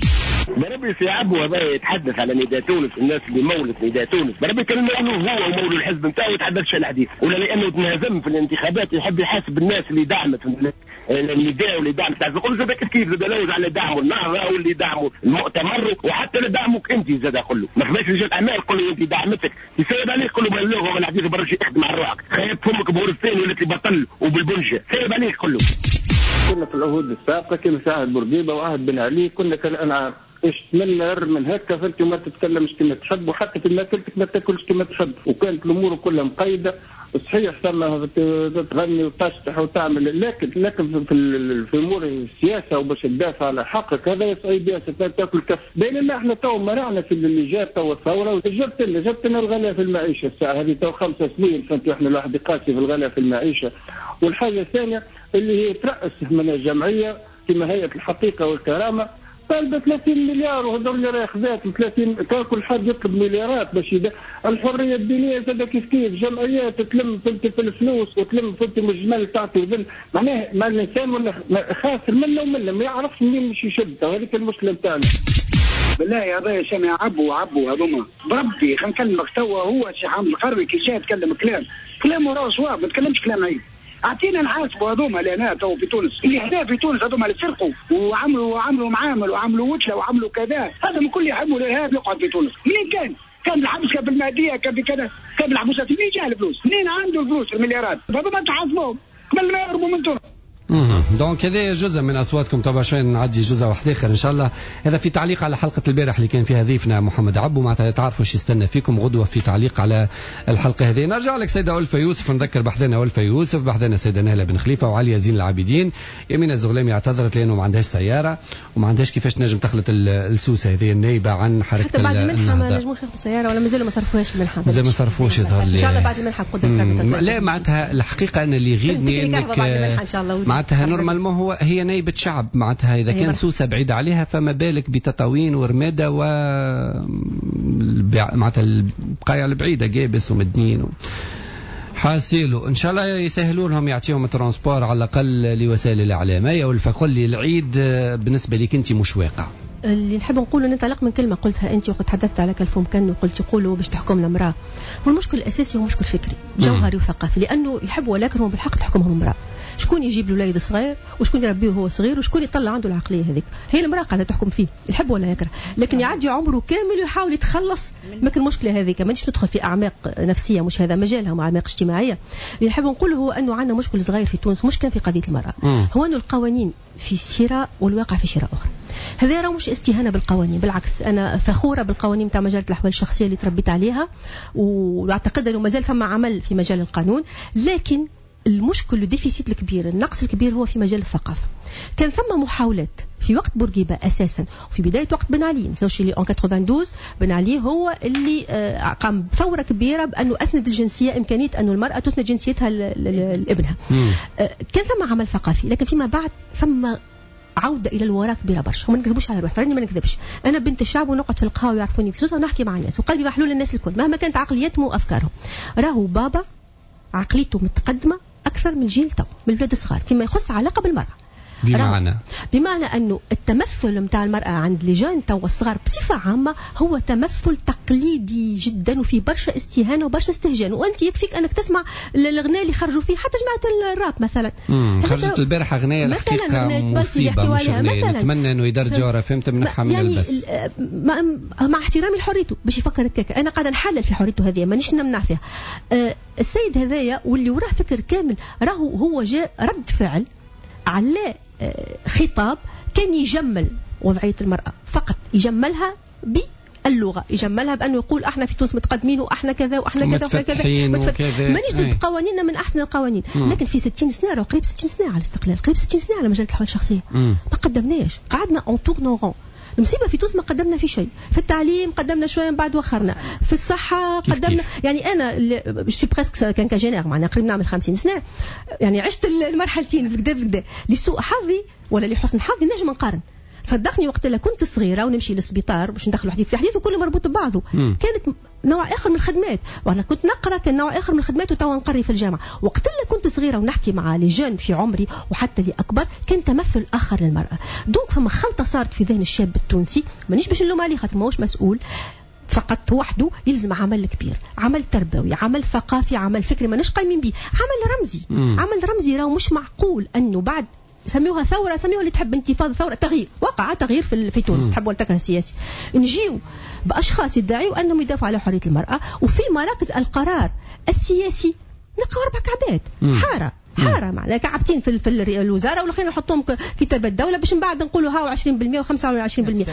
بربي في عبو هذا يتحدث على نداء تونس، الناس اللي مولت نداء تونس بربي كان لانه هو ومولو الحزب نتاعو يتحدثش على الحديث، ولا لانه تنهزم في الانتخابات يحب يحاسب الناس اللي دعمت النداء واللي دعمت تاع يقول زاد كيف زاد لوز على دعموا النهضه واللي دعموا المؤتمر وحتى اللي دعموك انت زاد كله. ما فماش رجال اعمال كله انت دعمتك يسيب عليك كله من اللغه ومن الحديث برشا اخدم على روحك خيب فمك بورثين ولات بطل وبالبنجه سيب عليك كله.
كنا في العهود السابقه كما في عهد بورقيبه وعهد بن علي كنا كالانعام ايش من هكا، فانت ما تتكلمش كما تحب وحتى في ماكلتك ما تاكلش كما تحب، وكانت الامور كلها مقيده. صحيح ثم تغني وتشطح وتعمل، لكن في امور السياسه وباش تدافع على حقك هذا صعيب ياسر تاكل كف. بينما احنا تو منعنا في اللي جاب تو الثوره وجبت لنا الغلاء في المعيشه الساعه هذه تو 5 سنين، فانت احنا الواحد يقاسي في الغلاء في المعيشه. والحاجه الثانيه اللي هي ترأس من الجمعيه كما هيئه الحقيقه والكرامه طالبه 30 مليار وهضر لي راهي خذات 30. كان كل حد يطلب مليارات باش الحريه الدينيه زاد كيف جمعيات تلم في الفلوس وتلم في الجمال تعطي وذل. معناه ما الانسان ولا خاسر منه ومنه ما يعرفش منين مش يشد. هذيك المشكله نتاعنا.
بالله يا ضي سامع عبو هذوما بربي خلينا نكلمك توا. هو الشيخ حامد القروي كي جاي يتكلم كلامه راه صواب، ما تكلمش كلام عيب. اعطينا نحاسبوا هذوما اللي هنا تو في تونس، اللي هنا في تونس هذوما اللي سرقوا وعملوا معامل وعملوا وجله وعملوا كذا، هذا من كل يحبوا الارهاب يقعد في تونس. منين كان الحبس، كان بالماديه، كان بكذا، كان بالحبوسات. منين جاء الفلوس؟ منين عنده الفلوس المليارات؟ هذوما تحاسبوهم قبل ما يهربوا من تونس.
دونك هذا جزء من اصواتكم. طبعا شوي نعدي جزء واحد اخر ان شاء الله. هذا في تعليق على حلقه البارح اللي كان فيها ضيفنا محمد عبو. معناتها تعرفوا ايش يستنى فيكم غدوه في تعليق على الحلقه هذه. نرجع لك سيده ألفة يوسف. نذكر بحثنا ألفة يوسف، بحثنا سيده نهله بن خليفه وعلي زين العابدين. يمينه الزغلامي اعتذرت لانه ما عندهاش سياره وما عندهاش كيفاش نجم تخلط السوسه هذه النائبه عن حركه
حتى بعد المنحه ما نجموش ياخذوا سياره ولا مازالوا ما صرفوهاش المنحه.
مازال ما صرفوش يظهر لي.
ان شاء الله بعد المنحه قدر.
لا معناتها الحقيقه انا اللي يغيظني انك معناتها نورمالمون هي نائبة شعب. معناتها إذا كان سوسة بعيدة عليها فما بالك بتطاوين ورمادة و معناتها البقايا البعيدة جابس ومدنين حاسيلو. إن شاء الله يسهلوا لهم يعطيهم الترانسبور على الأقل لوسائل الإعلام. أي والفقل لي العيد بالنسبة لك أنت مش واقع.
اللي نحب نقوله ننطلق من كلمة قلتها أنت وقد تحدثت على كلفهم كان وقلت يقولوا باش تحكم المرأة. والمشكل الأساسي هو مشكل فكري جوهري وثقافي، لأنه يحبوا ولا يكرهوا بالحق تحكمهم المرأة. شكون يجيب له وليد صغير وشكون يربيه وهو صغير وشكون يطلع عنده العقليه هذيك؟ هي المراه قاعده تحكم فيه، يحب ولا يكره، لكن يعدي عمره كامل ويحاول يتخلص من المشكله هذيك. مانيش ندخل في اعماق نفسيه، مش هذا مجالها، مع اعماق اجتماعيه. اللي نحب نقوله هو انه عندنا مشكل صغير في تونس، مش كان في قضيه المراه، هو انه القوانين في شراء والواقع في شراء اخرى. هذا راه مش استهانه بالقوانين، بالعكس انا فخوره بالقوانين تاع مجله الاحوال الشخصيه اللي تربيت عليها، واعتقد انه مازال فما عمل في مجال القانون. لكن المشكل الديفيسيت الكبير، النقص الكبير هو في مجال الثقافة. كان ثم محاولات في وقت بورقيبة أساسا وفي بداية وقت بن علي. نسوش اللي 92 بن علي هو اللي قام بثورة كبيرة بأنه أسند الجنسية، إمكانية أنه المرأة تسند جنسيتها لابنها. كان ثم عمل ثقافي، لكن فيما بعد ثم عودة إلى الوراء كبيرة برشا. وما نكذبوش على روحنا، راني ما نكذبش، أنا بنت الشعب ونقعد في القهوة ويعرفوني في سوسة ونحكي مع الناس وقلبي محلول للناس الكل مهما كانت عقليتهم وأفكارهم. راهو بابا عقليته متقدمة أكثر من الجيل تو، من البلاد الصغار فيما يخص علاقة بالمرأة. بمعنى أنه التمثل متاع المرأة عند لجان تو الصغار بصفة عامة هو تمثل تقليدي جدا وفي برشا استهانة وبرشا استهجان. وأنت يكفيك أنك تسمع الأغنية اللي خرجوا فيه، حتى جماعة الراب مثلا
خرجت البارحة أغنية الحقيقة مصيبة، مش أغنية نتمنى أنه يدرجوها فهمت منحها من البس.
مع احترامي لحريته باش يفكر هكاك، أنا قاعدة نحلل في حريته هذه، مانيش نمنع فيها. السيد هذايا واللي وراه فكر كامل، راهو هو جاء رد فعل على خطاب كان يجمل وضعية المرأة، فقط يجملها باللغة، يجملها بأنه يقول احنا في تونس متقدمين واحنا كذا واحنا كذا واحنا كذا. مانيش ضد قوانيننا، من احسن القوانين، لكن في 60 سنة راه قريب 60 سنة على الاستقلال، قريب 60 سنة على مجلة الأحوال الشخصية، ما قدمناش، قعدنا اون تورن رون. المصيبة في تونس ما قدمنا في شيء، في التعليم قدمنا شوية من بعد وخرنا، في الصحة قدمنا كيف. يعني أنا جو بريسك كان كجينير معنا قريب نعمل 50 سنة، يعني عشت المرحلتين بكدا لسوء حظي ولا لحسن حظي نجم نقارن. صدقني وقت اللي كنت صغيرة ونمشي للسبيطار باش ندخلوا حديث في حديث وكله مربوط ببعضه، كانت نوع آخر من الخدمات، وأنا كنت نقرأ كان نوع آخر من الخدمات وتوا نقري في الجامعة. وقت اللي كنت صغيرة ونحكي مع لي جون في عمري وحتى اللي أكبر كان تمثل آخر للمرأة. دونك فما خلطة صارت في ذهن الشاب التونسي، مانيش باش نلوم عليه خاطر ماهوش مسؤول فقط وحده، يلزم عمل كبير، عمل تربوي، عمل ثقافي، عمل فكري ماناش قايمين به، عمل رمزي. عمل رمزي راهو مش معقول أنه بعد سميوها ثورة، سميوها اللي تحب انتفاضة، ثورة، تغيير، وقع تغيير في تونس، تحب ولا تكره السياسي، نجيو بأشخاص يدعيوا أنهم يدافعوا على حرية المرأة وفي مراكز القرار السياسي نلقاو 4 كعبات حارة معناها كعبتين في الوزارة والأخير نحطهم كتاب الدولة باش من بعد نقولوا هاو 20% و25%.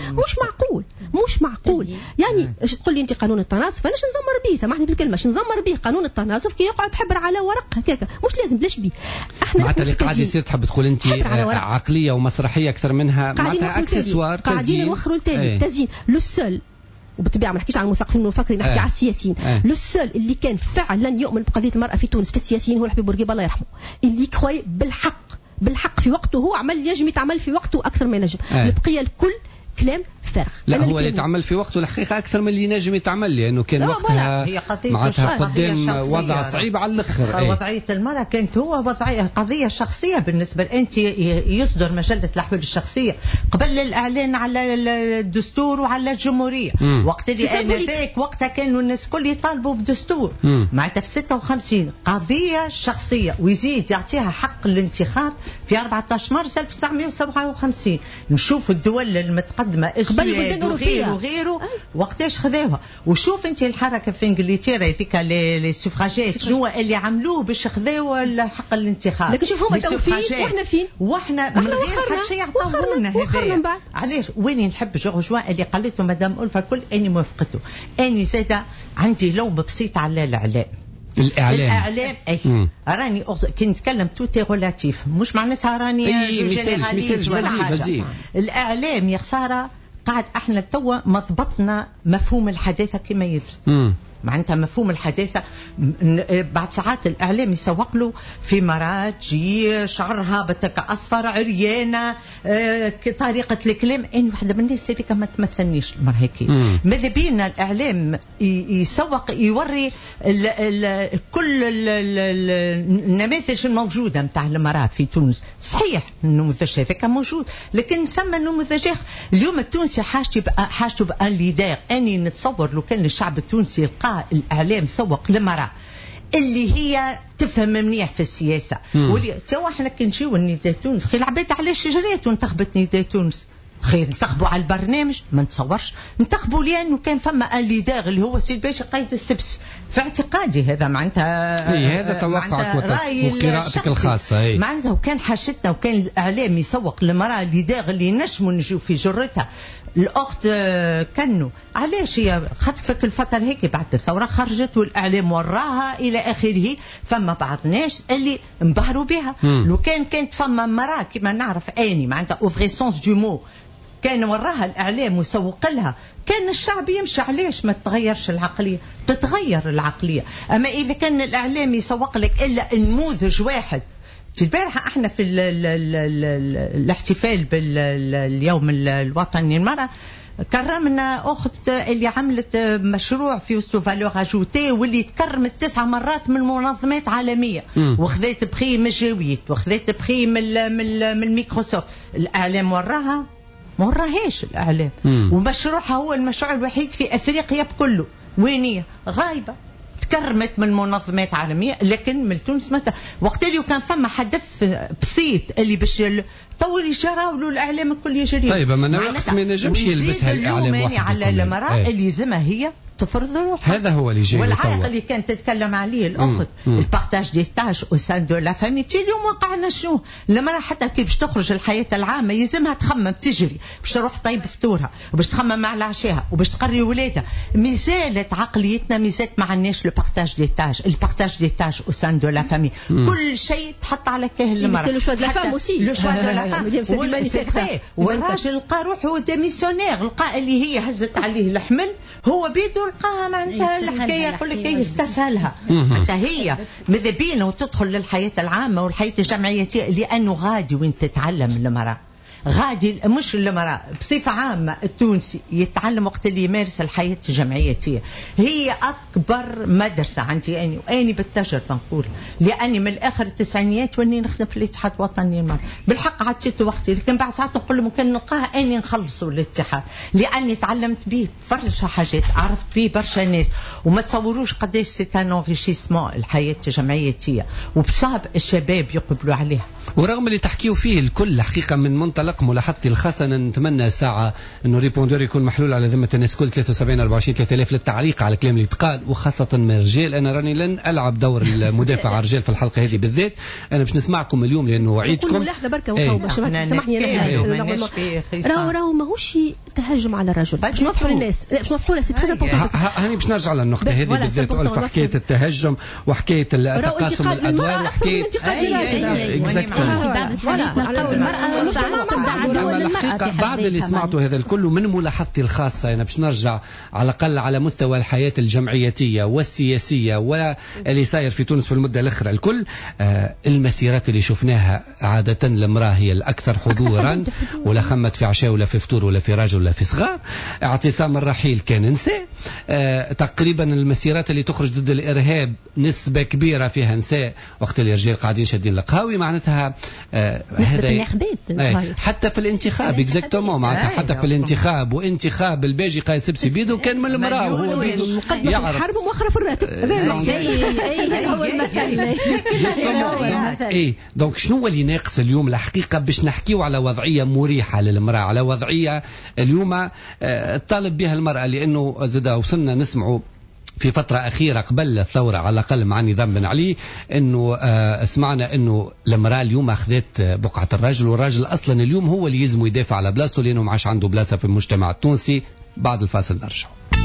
مش معقول يعني تقول لي أنت قانون التناصف، أنا نزمر به، سامحني في الكلمة، نزمر به قانون التناصف كي يقعد حبر على ورق هكاك، مش لازم بلاش بيه. احنا
معناتها اللي قاعد يصير تحب تقول أنت عقلية ومسرحية أكثر منها معناتها أكسسوار،
قاعدين نوخروا التالي تزيين لو سول. وبالطبيعه ما نحكيش عن المثقفين والمفكرين، نحكي على السياسيين. لو سول اللي كان فعلا يؤمن بقضيه المراه في تونس في السياسيين هو الحبيب بورقيبه الله يرحمه، اللي كروي بالحق في وقته، هو عمل يجم يتعمل في وقته اكثر ما ينجم. البقيه الكل كلام فارغ.
لا هو اللي تعمل في وقته الحقيقه اكثر من اللي نجم يتعمل، لانه كان وقتها معناتها قدام وضع صعيب على الاخر.
وضعيه المراه كانت هو وضعيه قضيه شخصيه بالنسبه انت يصدر مجله الاحوال الشخصيه قبل الاعلان على الدستور وعلى الجمهوريه. وقت اللي انا ذاك وقتها كانوا الناس كل يطالبوا بدستور معناتها في 56 قضيه شخصيه، ويزيد يعطيها حق الانتخاب في 14 مارس 1957. نشوف الدول المتقدمه وغيره وغيره وقتاش خذاوها. وشوف انت الحركه في انجلترا هذيك لي سوفراجات شنو اللي عملوه باش خذاوا الحق الانتخاب.
لكن شوف هما توفين واحنا فين؟
واحنا من غير حتى شيء يعطونا هذايا. علاش وين نحب جورجوا اللي قالته مدام ألفا الكل اني موافقته. اني زاده عندي لوب بسيط على الاعلام. الاعلام اي راني كي نتكلم توتي ريلاتيف مش معناتها راني مثال. الاعلام يا خساره قاعد احنا توا ما ضبطنا مفهوم الحداثه كما يلزم. معناتها مفهوم الحداثة بعد ساعات الإعلام يسوق له في مرات جي شعرها بتك أصفر عريانة طريقة الكلام. أنا واحدة من الناس هذيك ما تمثلنيش المرة هيك. ماذا بينا الإعلام يسوق يوري كل النماذج الموجودة متاع المرأة في تونس. صحيح النموذج هذاك موجود، لكن ثم النموذج اليوم التونسي حاجته بقى ليدار. أني نتصور لو كان الشعب التونسي يلقى الإعلام سوق لمرأة اللي هي تفهم منيح في السياسة. تو احنا كي نجيو النداء تونس خي العباد علاش جريت وانتخبت نداء تونس؟ خير انتخبوا على البرنامج ما نتصورش انتخبوا لأنه كان فما الليدار اللي هو سي الباشا قايد السبسي. في اعتقادي هذا معناتها
هذا توقعك وقراءتك الخاصة.
معناتها وكان حاجتنا وكان الإعلام يسوق لمرأة الليدار اللي نجموا نجيو في جرتها. الأخت كنو علاش هي خاطر فك الفترة هيك بعد الثورة خرجت والإعلام وراها إلى آخره. فما بعض ناس اللي انبهروا بها. لو كانت فما مرأة كما نعرف أني معناتها أو فري سونس دو مو كان وراها الإعلام وسوق لها كان الشعب يمشي. علاش ما تتغيرش العقلية؟ تتغير العقلية. أما إذا كان الإعلام يسوق لك إلا نموذج واحد. البارحة احنا في الاحتفال باليوم الوطني للمرأة كرمنا أخت اللي عملت مشروع في وسط فالور اجوتي واللي تكرمت 9 مرات من منظمات عالمية وخذت بخي من الجويت وخذت بخي من ميكروسوفت. الإعلام وراها ما وراهاش الإعلام. ومشروعها هو المشروع الوحيد في أفريقيا بكله. وينية غايبة تكرمت من منظمات عالمية لكن من تونس متى وقت اللي كان فما حدث بسيط اللي باش طول يجراولوا الإعلام الكل يجري.
طيب ما ناقص ما نجمش يلبسها الإعلام
وحده على المرأة اللي يلزمها هي تفرض روحها.
هذا هو اللي جاي.
والعائق اللي كانت تتكلم عليه الأخت البارتاج دي تاج او سان دو لا فامي. اليوم وقعنا شنو؟ المرأة حتى كي باش تخرج الحياة العامة يلزمها تخمم تجري باش تروح طيب فطورها وباش تخمم على عشاها وباش تقري ولادها. مازالت عقليتنا مازالت ما عندناش لو بارتاج دي تاج. البارتاج دي تاج او سان دو لا فامي كل شيء تحط على كاهل المرأة.
لو شوا دو لا فام اوسي
لو شوا دو لا فام. والراجل لقى روحه ديميسيونير لقى اللي هي هزت عليه الحمل هو بيدو لقاها معناتها الحكايه يقول لك يستسهلها. حتى هي ماذا بينا وتدخل للحياه العامه والحياه الجمعيتيه لانه غادي وين تتعلم المراه. غادي مش المرأة بصفة عامة التونسي يتعلم وقت اللي يمارس الحياة الجمعيتية. هي أكبر مدرسة عندي أنا وأني بالتجربة نقول لأني من آخر التسعينيات وأني نخدم في الاتحاد الوطني للمرأة بالحق عطيت وقتي. لكن بعد ساعات نقول لهم ممكن نلقاها أني نخلصوا الاتحاد لأني تعلمت به برشا حاجات عرفت به برشا ناس وما تصوروش قديش سيتان انريشيسمون الحياة الجمعيتية وبصاب الشباب يقبلوا عليها.
ورغم اللي تحكيوا فيه الكل حقيقة من منطلق ملاحظتي الخاصة نتمنى ساعة انه ريبوندور يكون محلول على ذمة الناس كل 73 24 3000 للتعليق على الكلام اللي يتقال وخاصة من الرجال. انا راني لن العب دور المدافع على الرجال في الحلقة هذه بالذات. انا باش نسمعكم اليوم لانه وعيدكم
كل لحظة بركة وخوبة سامحني راهو ماهوش تهجم على الرجل باش نوضحوا للناس باش نوضحوا له سي تري امبورطون.
هاني باش نرجع للنقطة هذه بالذات ألف حكاية التهجم وحكاية تقاسم الأدوار وحكاية
بعد الحديث نلقاو المرأة
بعد اللي سمعته هذا الكل من ملاحظتي الخاصة أنا باش نرجع على الأقل على مستوى الحياة الجمعيتية والسياسية واللي صاير في تونس في المدة الأخرى الكل. المسيرات اللي شفناها عادة المرأة هي الأكثر حضورا ولا خمت في عشاء ولا في فطور ولا في راجل ولا في صغار. اعتصام الرحيل كان نساء. تقريبا المسيرات اللي تخرج ضد الإرهاب نسبة كبيرة فيها نساء وقت اللي الرجال قاعدين شادين القهاوي. معناتها
هذا
حتى في الانتخاب اكزاكتومون معناتها حتى في الانتخاب وانتخاب الباجي قايس سبسي بيدو كان من المرأة وهو بيدو
مقدم الحرب ومؤخرة في الراتب.
اي دونك شنو اللي ناقص اليوم الحقيقة باش نحكيو على وضعية مريحة للمرأة على وضعية اليوم الطالب بها المرأة لأنه زاد وصلنا نسمعوا في فترة أخيرة قبل الثورة على الأقل مع نظام بن علي أنه سمعنا أنه المرأة اليوم أخذت بقعة الرجل والراجل أصلا اليوم هو اللي يلزم يدافع على بلاصته لأنه ما عادش عنده بلاصة في المجتمع التونسي. بعد الفاصل نرجع.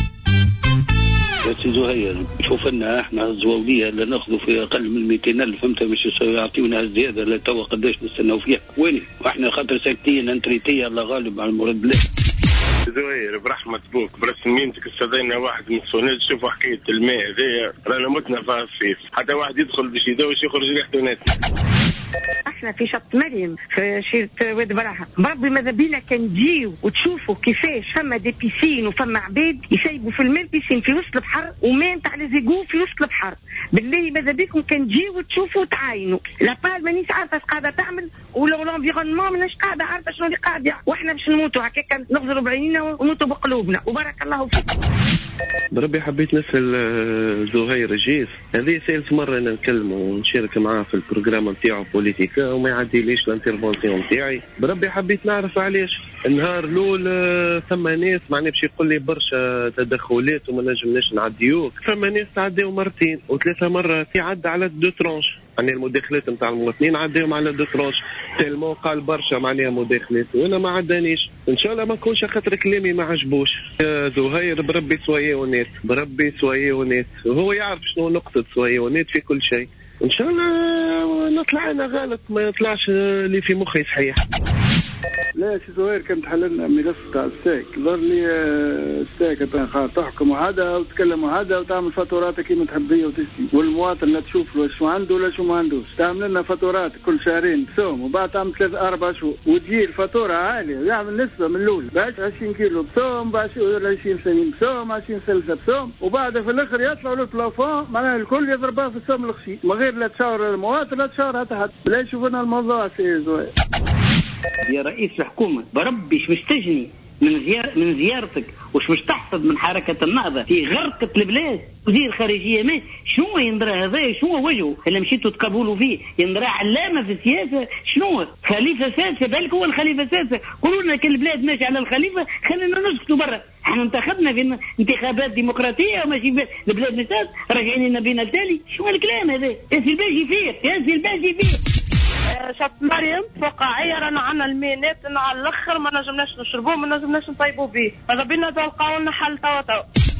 يا سي زهير شوف لنا احنا الزواوليه اللي ناخذوا في اقل من 200,000 فهمت باش يعطيونا الزياده لا توا قداش نستناو فيها وين واحنا خاطر ساكتين انتريتيه الله غالب على المراد الله.
زهير برحمة بوك برسمينتك استاذينا واحد من السونيل شوفوا حكاية الماء هذايا رانا متنا فيها الصيف حتى واحد يدخل باش يدوش يخرج ريحته ناتنا.
احنا في شط مريم في شيرة واد براحة بربي ماذا بينا كان تجيو وتشوفوا كيفاش فما دي بيسين وفما عباد يسيبوا في الماء بيسين في وسط البحر وماء نتاع ليزيغو في وسط البحر. بالله ماذا بيكم كان تجيو وتشوفوا وتعاينوا. لابال مانيش عارفه اش قاعده تعمل ولا لونفيرونمون ماناش قاعده عارفه شنو اللي قاعد يعمل واحنا باش نموتوا هكاك نغزروا بعينينا ونموتوا بقلوبنا وبارك الله فيك.
بربي حبيت نسأل زهير الجيس هذه سألت مرة أنا نكلم ونشارك معاه في البروجرام نتاعو بوليتيكا وما يعدي ليش الانترفونسيون نتاعي. بربي حبيت نعرف علاش النهار الأول ثم ناس معني باش يقول لي برشا تدخلات وما نجمناش نعديوك. ثم ناس تعديو مرتين وثلاثة مرات يعدى على دو ترونش يعني المداخلات نتاع المواطنين عديهم على دو ترونش تلمو قال برشا معناها مداخلات وانا ما عدانيش. ان شاء الله ما نكونش خاطر كلامي ما عجبوش. يا زهير بربي سويه ونات بربي سويه ونات وهو يعرف شنو نقطة سويه ونات في كل شيء. ان شاء الله نطلع انا غلط ما يطلعش اللي في مخي صحيح.
لا سي زهير كانت حللنا ملف تاع الساك ظهر لي الساك تحكم هذا وتكلم هذا وتعمل فاتورات كيما تحبيه وتشتي والمواطن لا تشوف له شو عنده ولا شو ما عندوش. تعمل لنا فاتورات كل شهرين بسوم وبعد تعمل 3-4 شهور وتجي الفاتوره عاليه ويعمل نسبه من الاول باش 20 كيلو بسوم باش 20 سنين بسوم 20 سلسه بسوم وبعد في الاخر يطلعوا له بلافون معناها الكل يضربها في السوم الخشي من غير لا تشاور المواطن لا تشاور حتى حد. لا يشوف لنا الموضوع سي زهير.
يا رئيس الحكومة بربي شو مستجني من زيارتك وش مش تحصد من حركة النهضة في غرقة البلاد. وزير خارجية ما شنو يندرى هذا شنو وجهه اللي مشيتوا تقابلوا فيه يندرى علامة في السياسة شنو خليفة سادسة بالك هو الخليفة سادسة قولوا لنا كل البلاد ماشي على الخليفة خلينا نسكتوا برا. احنا انتخبنا في انتخابات ديمقراطية وماشي البلاد نسات راجعين لنا بين التالي شو الكلام هذا يا سي الباجي فيه يا سي الباجي فيه.
شط مريم فقاعية رانا عنا المينات على الاخر ما نجمناش نشربوه ما نجمناش نطيبوا به ماذا بينا تلقاو لنا حل توا.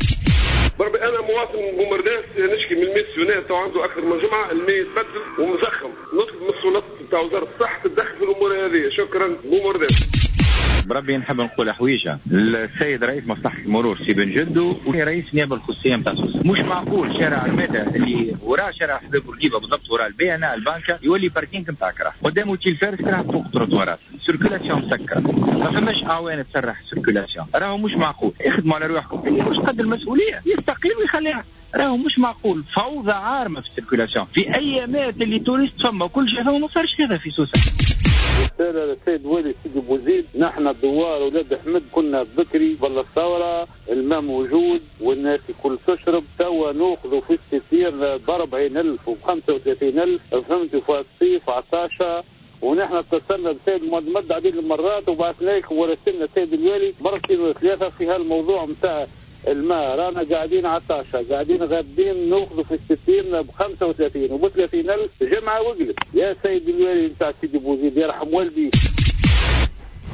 بربي انا مواطن بومرداس نشكي من الميسيونات وعنده اكثر من جمعه الماء يتبدل ومزخم نطلب من السلطات نتاع وزاره الصحه تتدخل في الامور هذه. شكرا بومرداس.
بربي نحب نقول حويجه السيد رئيس مصلحه المرور سي بن جدو ورئيس النيابه الخصوصيه نتاع سوسه مش معقول شارع رماده اللي وراه شارع حبيب بورقيبه بالضبط وراه البي ان البنكه يولي باركينج نتاع كراه قدامه تيل فارس كراه فوق تروتوارات سيركولاسيون مسكره ما فماش اعوان تسرح سيركولاسيون راهو مش معقول. اخدموا على روحكم اللي مش قد المسؤوليه يستقيل ويخليها راهو مش معقول. فوضى عارمه في السيركولاسيون في ايامات اللي توريست فما وكل شيء فما ما صارش كذا في سوسه.
رسالة للسيد والي سيدي بوزيد نحن الدوار ولاد أحمد كنا بكري قبل الثورة الماء موجود والناس الكل تشرب توا ناخذوا في الستير ب 40,000 و 35,000 فهمتوا في الصيف عطاشة ونحن اتصلنا بسيد مد عديد المرات وبعثناك ورسلنا السيد الوالي مرتين وثلاثة في هالموضوع متاع الماء. رانا قاعدين عطاشة قاعدين غادين ناخذوا في الستين ب 35 وب 30,000 جمعة وقلب. يا سيد الوالي نتاع سيدي بوزيد يرحم والدي.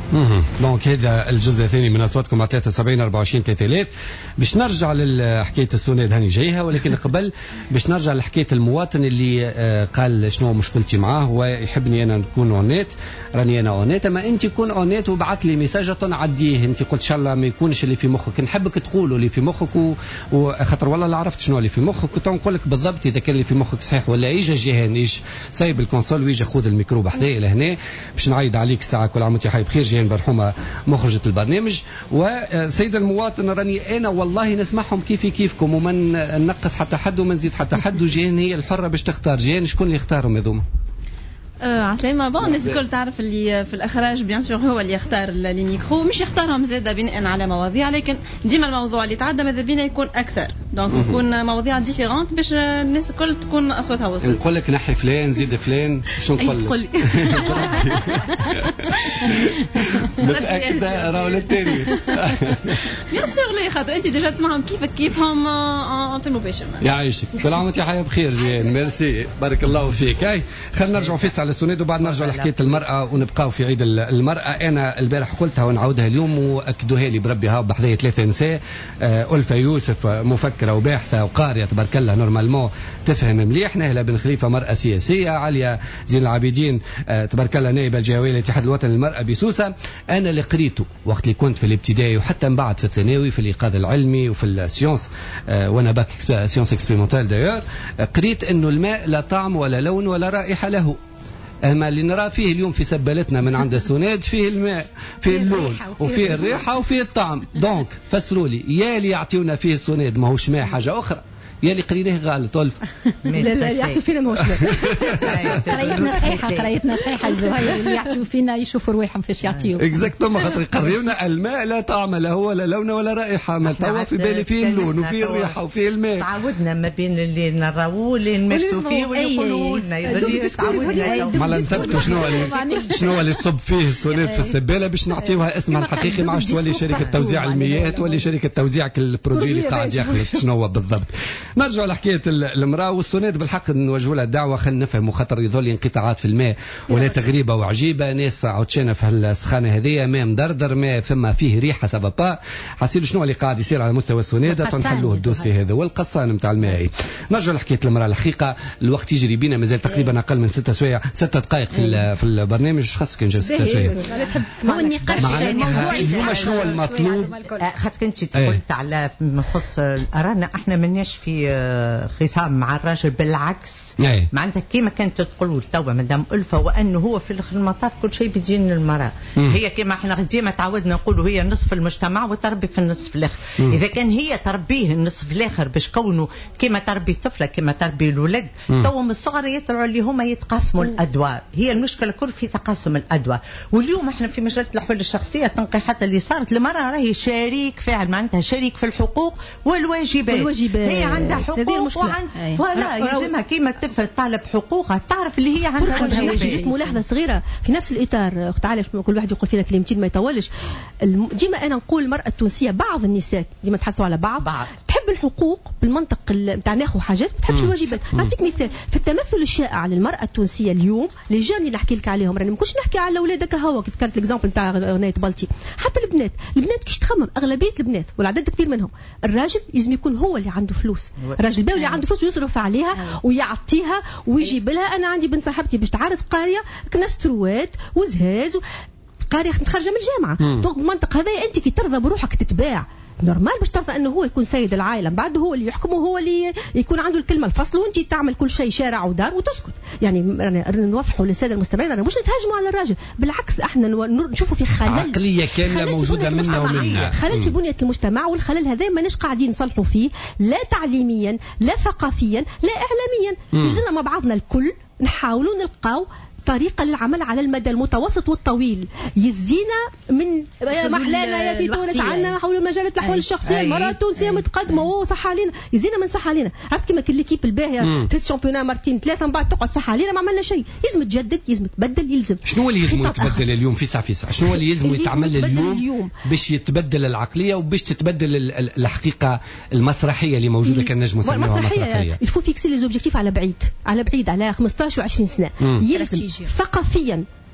دونك هذا الجزء الثاني من اصواتكم على 73 24 3000. باش نرجع لحكايه السوناد هاني جايها، ولكن قبل باش نرجع لحكايه المواطن اللي قال شنو مشكلتي معاه ويحبني انا نكون اونيت. راني انا اونيت، اما انت كون اونيت وبعث لي ميساج نعديه. انت قلت ان شاء الله ما يكونش اللي في مخك، نحبك تقولوا اللي في مخك وخاطر والله لا عرفت شنو اللي في مخك كنت نقول لك بالضبط اذا كان اللي في مخك صحيح ولا. يجي جيهان يجي سايب الكونسول ويجي خذ الميكرو بحذايا لهنا باش نعيد عليك ساعه. كل عام وانت حي بخير. جيهان برحومه مخرجة البرنامج. وسيد المواطن راني انا والله نسمعهم كيفكم وما ننقص حتى حد وما نزيد حتى حد، وجيهان هي الحره باش تختار. جيهان شكون اللي يختارهم هذوما؟
عسلامة. بون الناس الكل تعرف اللي في الإخراج بيان سور هو اللي يختار الميكرو، مش يختارهم زادة بناء على مواضيع، لكن ديما الموضوع اللي تعدى ماذا بينا يكون أكثر، دونك يكون مواضيع ديفيرونت باش الناس الكل تكون أصواتها وصلت.
نقول لك نحي فلان زيد فلان شو نقول لك؟ متأكدة راهو الثاني
بيان سور ليه خاطر أنت ديجا تسمعهم كيفهم في المباشر.
يعيشك. كل عام وانت حيا بخير جيهان. ميرسي بارك الله فيك. هاي خلينا نرجعوا فيس على السوناد وبعد نرجع لحكايه المراه ونبقاو في عيد المراه. انا البارح قلتها ونعاودها اليوم واكدوها لي بربي. ها بحذايا 3 نساء، ألفة يوسف مفكره وباحثه وقاريه تبارك الله نورمالمون تفهم مليح، نهله بن خليفه مراه سياسيه، عليا زين العابدين تبارك الله نائبه الجهويه للاتحاد الوطني للمراه بسوسه. انا اللي قريته وقت اللي كنت في الابتدائي وحتى من بعد في الثانوي في الايقاظ العلمي وفي السيونس وانا باك سيونس اكسبيريمونتال دايور، قريت انه الماء لا طعم ولا لون ولا رائحه له. أما اللي نرى فيه اليوم في سبالتنا من عند السوناد فيه الماء فيه اللون وفيه الريحة وفيه الطعم. دونك فسروا لي يا اللي يعطيونا فيه السوناد ماهوش ماء حاجة أخرى، يا اللي قريناه غلط ألف.
لا يعطوا فينا ماهوش
قريتنا صحيحة زهير اللي يعطوا فينا يشوفوا رواحهم فاش يعطيوا.
اكزاكتومون خاطر يقريونا الماء لا طعم له ولا لون ولا رائحة، ما توا في بالي فيه اللون وفيه الريحة وفيه الماء.
تعودنا ما بين اللي نراوه اللي نمسوا فيه واللي يقولوا لنا يبدي تعودنا.
ما نثبتوا شنو اللي تصب فيه السوناد في السبالة باش نعطيوها اسمها الحقيقي، ما عادش تولي شركة توزيع المياه تولي شركة توزيع البرودوي اللي قاعد يخلط شنو هو بالضبط. نرجع لحكايه المراه والسوناد بالحق نوجهوا لها الدعوه. خلينا نفهموا خاطر يظل انقطاعات في الماء ولا تغريبه وعجيبه، ناس عطشانه في السخانه هذيا، ماء مدردر ماء فما فيه ريحه سبابا. حسيت شنو اللي قاعد يصير على مستوى السوناد تنحلوه الدوسي هذا والقصان نتاع الماء. نرجع لحكايه المراه. الحقيقه الوقت يجري بينا مازال تقريبا اقل من 6 دقائق في البرنامج. خاصك نجاوب 6 سوايع.
هو النقاش
اليوم شنو المطلوب؟
خاطر انت تقولت على مخص رانا احنا ماناش في خصام مع الراجل، بالعكس معناتها كيما كانت تقول توا مدام ألفة وانه هو في المطاف كل شيء بدين المراه. هي كيما احنا ديما تعودنا نقولوا هي نصف المجتمع وتربي في النصف الاخر. اذا كان هي تربيه النصف الاخر باش كونه كيما تربي طفله كيما تربي الولد، تو من الصغر يطلعوا اللي هما يتقاسموا الادوار. هي المشكله كل في تقاسم الادوار. واليوم احنا في مجله الاحوال الشخصيه التنقيحات اللي صارت المراه راهي شريك فعل، معناتها شريك في الحقوق والواجبات. هي عندها حقوق ولا يلزمها كيما الطفل طالب حقوقها تعرف اللي هي عندها واجبات.
جست ملاحظه صغيره في نفس الاطار اخت علاش كل واحد يقول فينا كلمتين ما يطولش. ديما انا نقول المراه التونسيه بعض النساء ديما تحدثوا على بعض تحب الحقوق بالمنطق نتاع ناخذ حاجات، ما تحبش الواجبات. نعطيك مثال في التمثل الشائع للمراه التونسيه اليوم اللي جاني نحكي لك عليهم، راني ما كنتش نحكي على اولادك هوا كي ذكرت الاكزامبل نتاع اغنيه بلتي. حتى البنات كيش تخمم اغلبيه البنات والعدد كبير منهم الراجل لازم يكون هو اللي عنده فلوس. الراجل باوي اللي عنده فلوس ويصرف عليها ويعطيها ويجيب لها. انا عندي بنت صاحبتي باش تعرس قاريه كنست رواد وزهاز قاريه متخرجه من الجامعه. دونك المنطق هذا انت كي ترضى بروحك تتباع نورمال باش ترضى انه هو يكون سيد العائله، من بعد هو اللي يحكم وهو اللي يكون عنده الكلمه الفصل وانت تعمل كل شيء شارع ودار وتسكت. يعني نوضحوا للساده المستمعين انا مش نتهاجموا على الراجل، بالعكس احنا نشوفوا في خلل
عقليه كامله موجوده منا ومنا،
خلل في بنيه المجتمع. والخلل هذا ماناش قاعدين نصلحوا فيه لا تعليميا لا ثقافيا لا اعلاميا. يلزمنا مع بعضنا الكل نحاولوا نلقاو طريقة للعمل على المدى المتوسط والطويل. يزينا من محلانا يا في تونس عنا حول مجال الأحوال الشخصية المرأة التونسية متقدمة وصح علينا. يزينا من صح علينا. عرفت كما كل ليكيب الباهية في الشامبيونات مرتين 3 من بعد تقعد صح علينا ما عملنا شيء. يلزم تجدد يلزم تبدل يلزم.
شنو اللي يلزم يتبدل اليوم في ساعة شنو اللي يلزم يتعمل اليوم باش يتبدل العقلية وباش تتبدل الحقيقة المسرحية اللي موجودة كان نجم نسميوها مسرحية.
الفو فيكسي لي زوبجيكتيف على بعيد على 15 و20 سنة. ثقافيا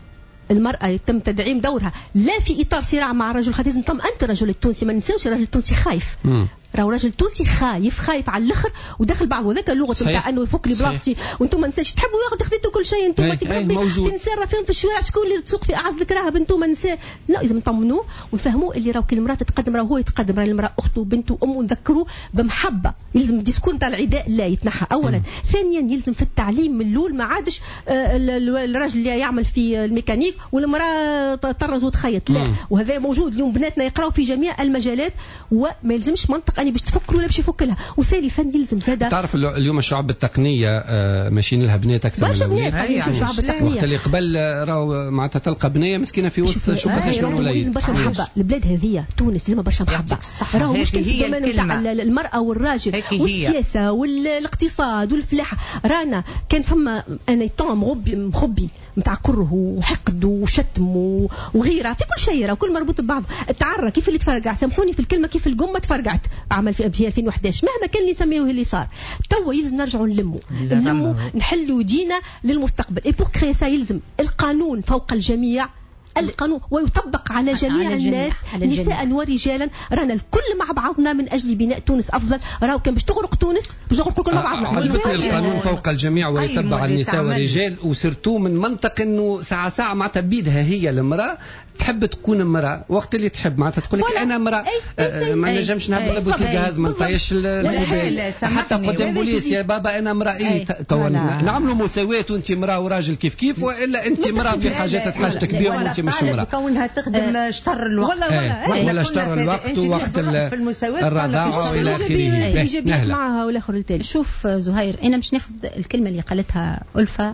المرأة يتم تدعيم دورها لا في إطار صراع مع الرجل، خاطر لازم أنت الرجل التونسي ما ننساوش الرجل التونسي خايف. راهو راجل تونسي خايف على الاخر وداخل بعض، وذاك اللغه نتاع انه يفك لي بلاصتي وانتم ما نساش تحبوا ياخذ خديتوا كل شيء انتم تنسرى فيهم في الشوارع، شكون اللي تسوق في اعز الكراهب انتم ما نسى. لا لازم نطمنوه ونفهموه اللي راهو كل المراه تتقدم راهو هو يتقدم، راهي المراه اخته وبنته وامه، ونذكروه بمحبه. يلزم الديسكور نتاع العداء لا يتنحى اولا. ثانيا يلزم في التعليم من الاول ما عادش الراجل اللي يعمل في الميكانيك والمراه طرز وتخيط، لا. وهذا موجود اليوم، بناتنا يقراوا في جميع المجالات وما يلزمش منطق اني باش تفكر ولا باش يفك لها. وثالثا يلزم زاده
تعرف اليوم الشعب التقنيه ماشيين لها بنات اكثر من الولاد. وقت اللي قبل راهو معناتها تلقى بنيه مسكينه في وسط شو قداش من ولايات.
لازم برشا محبه البلاد هذه تونس، لازم برشا محبه. راهو مشكله الضمان نتاع المراه والراجل والسياسه والاقتصاد والفلاحه. رانا كان فما انا طعم مخبي نتاع كره وحقد وشتم وغيره في كل شيء، راه كل مربوط ببعض. التعرى كيف اللي تفرقع، سامحوني في الكلمه، كيف القمه تفرقعت عمل في 2011 مهما كان اللي يسميوه اللي صار. توا يلزم نرجعوا نلموا نحلوا دينا للمستقبل. اي بور كري سا يلزم القانون فوق الجميع، القانون ويطبق على جميع الناس نساء ورجالا. رانا الكل مع بعضنا من اجل بناء تونس افضل. راهو كان باش تغرق تونس باش نغرقوا كلنا مع بعضنا.
عجبتني القانون فوق الجميع ويتبع النساء والرجال، وسرتو من منطق انه ساعه معناتها بيدها هي المراه تحب تكون امراه وقت اللي تحب معناتها تقول لك انا امراه ما نجمش نهبط الغاز ما نطيش حتى قدام بوليس يا بابا انا امراه. تو نعملوا مساواه وانت امراه وراجل كيف والا انت امراه في حاجات حاجتك بيهم وانت مش امراه.
كونها تخدم شطر الوقت
ولا شطر الوقت ووقت الرضاعه والى اخره.
معها والاخر التالي.
شوف زهير، انا مش ناخذ الكلمه اللي قالتها ألفة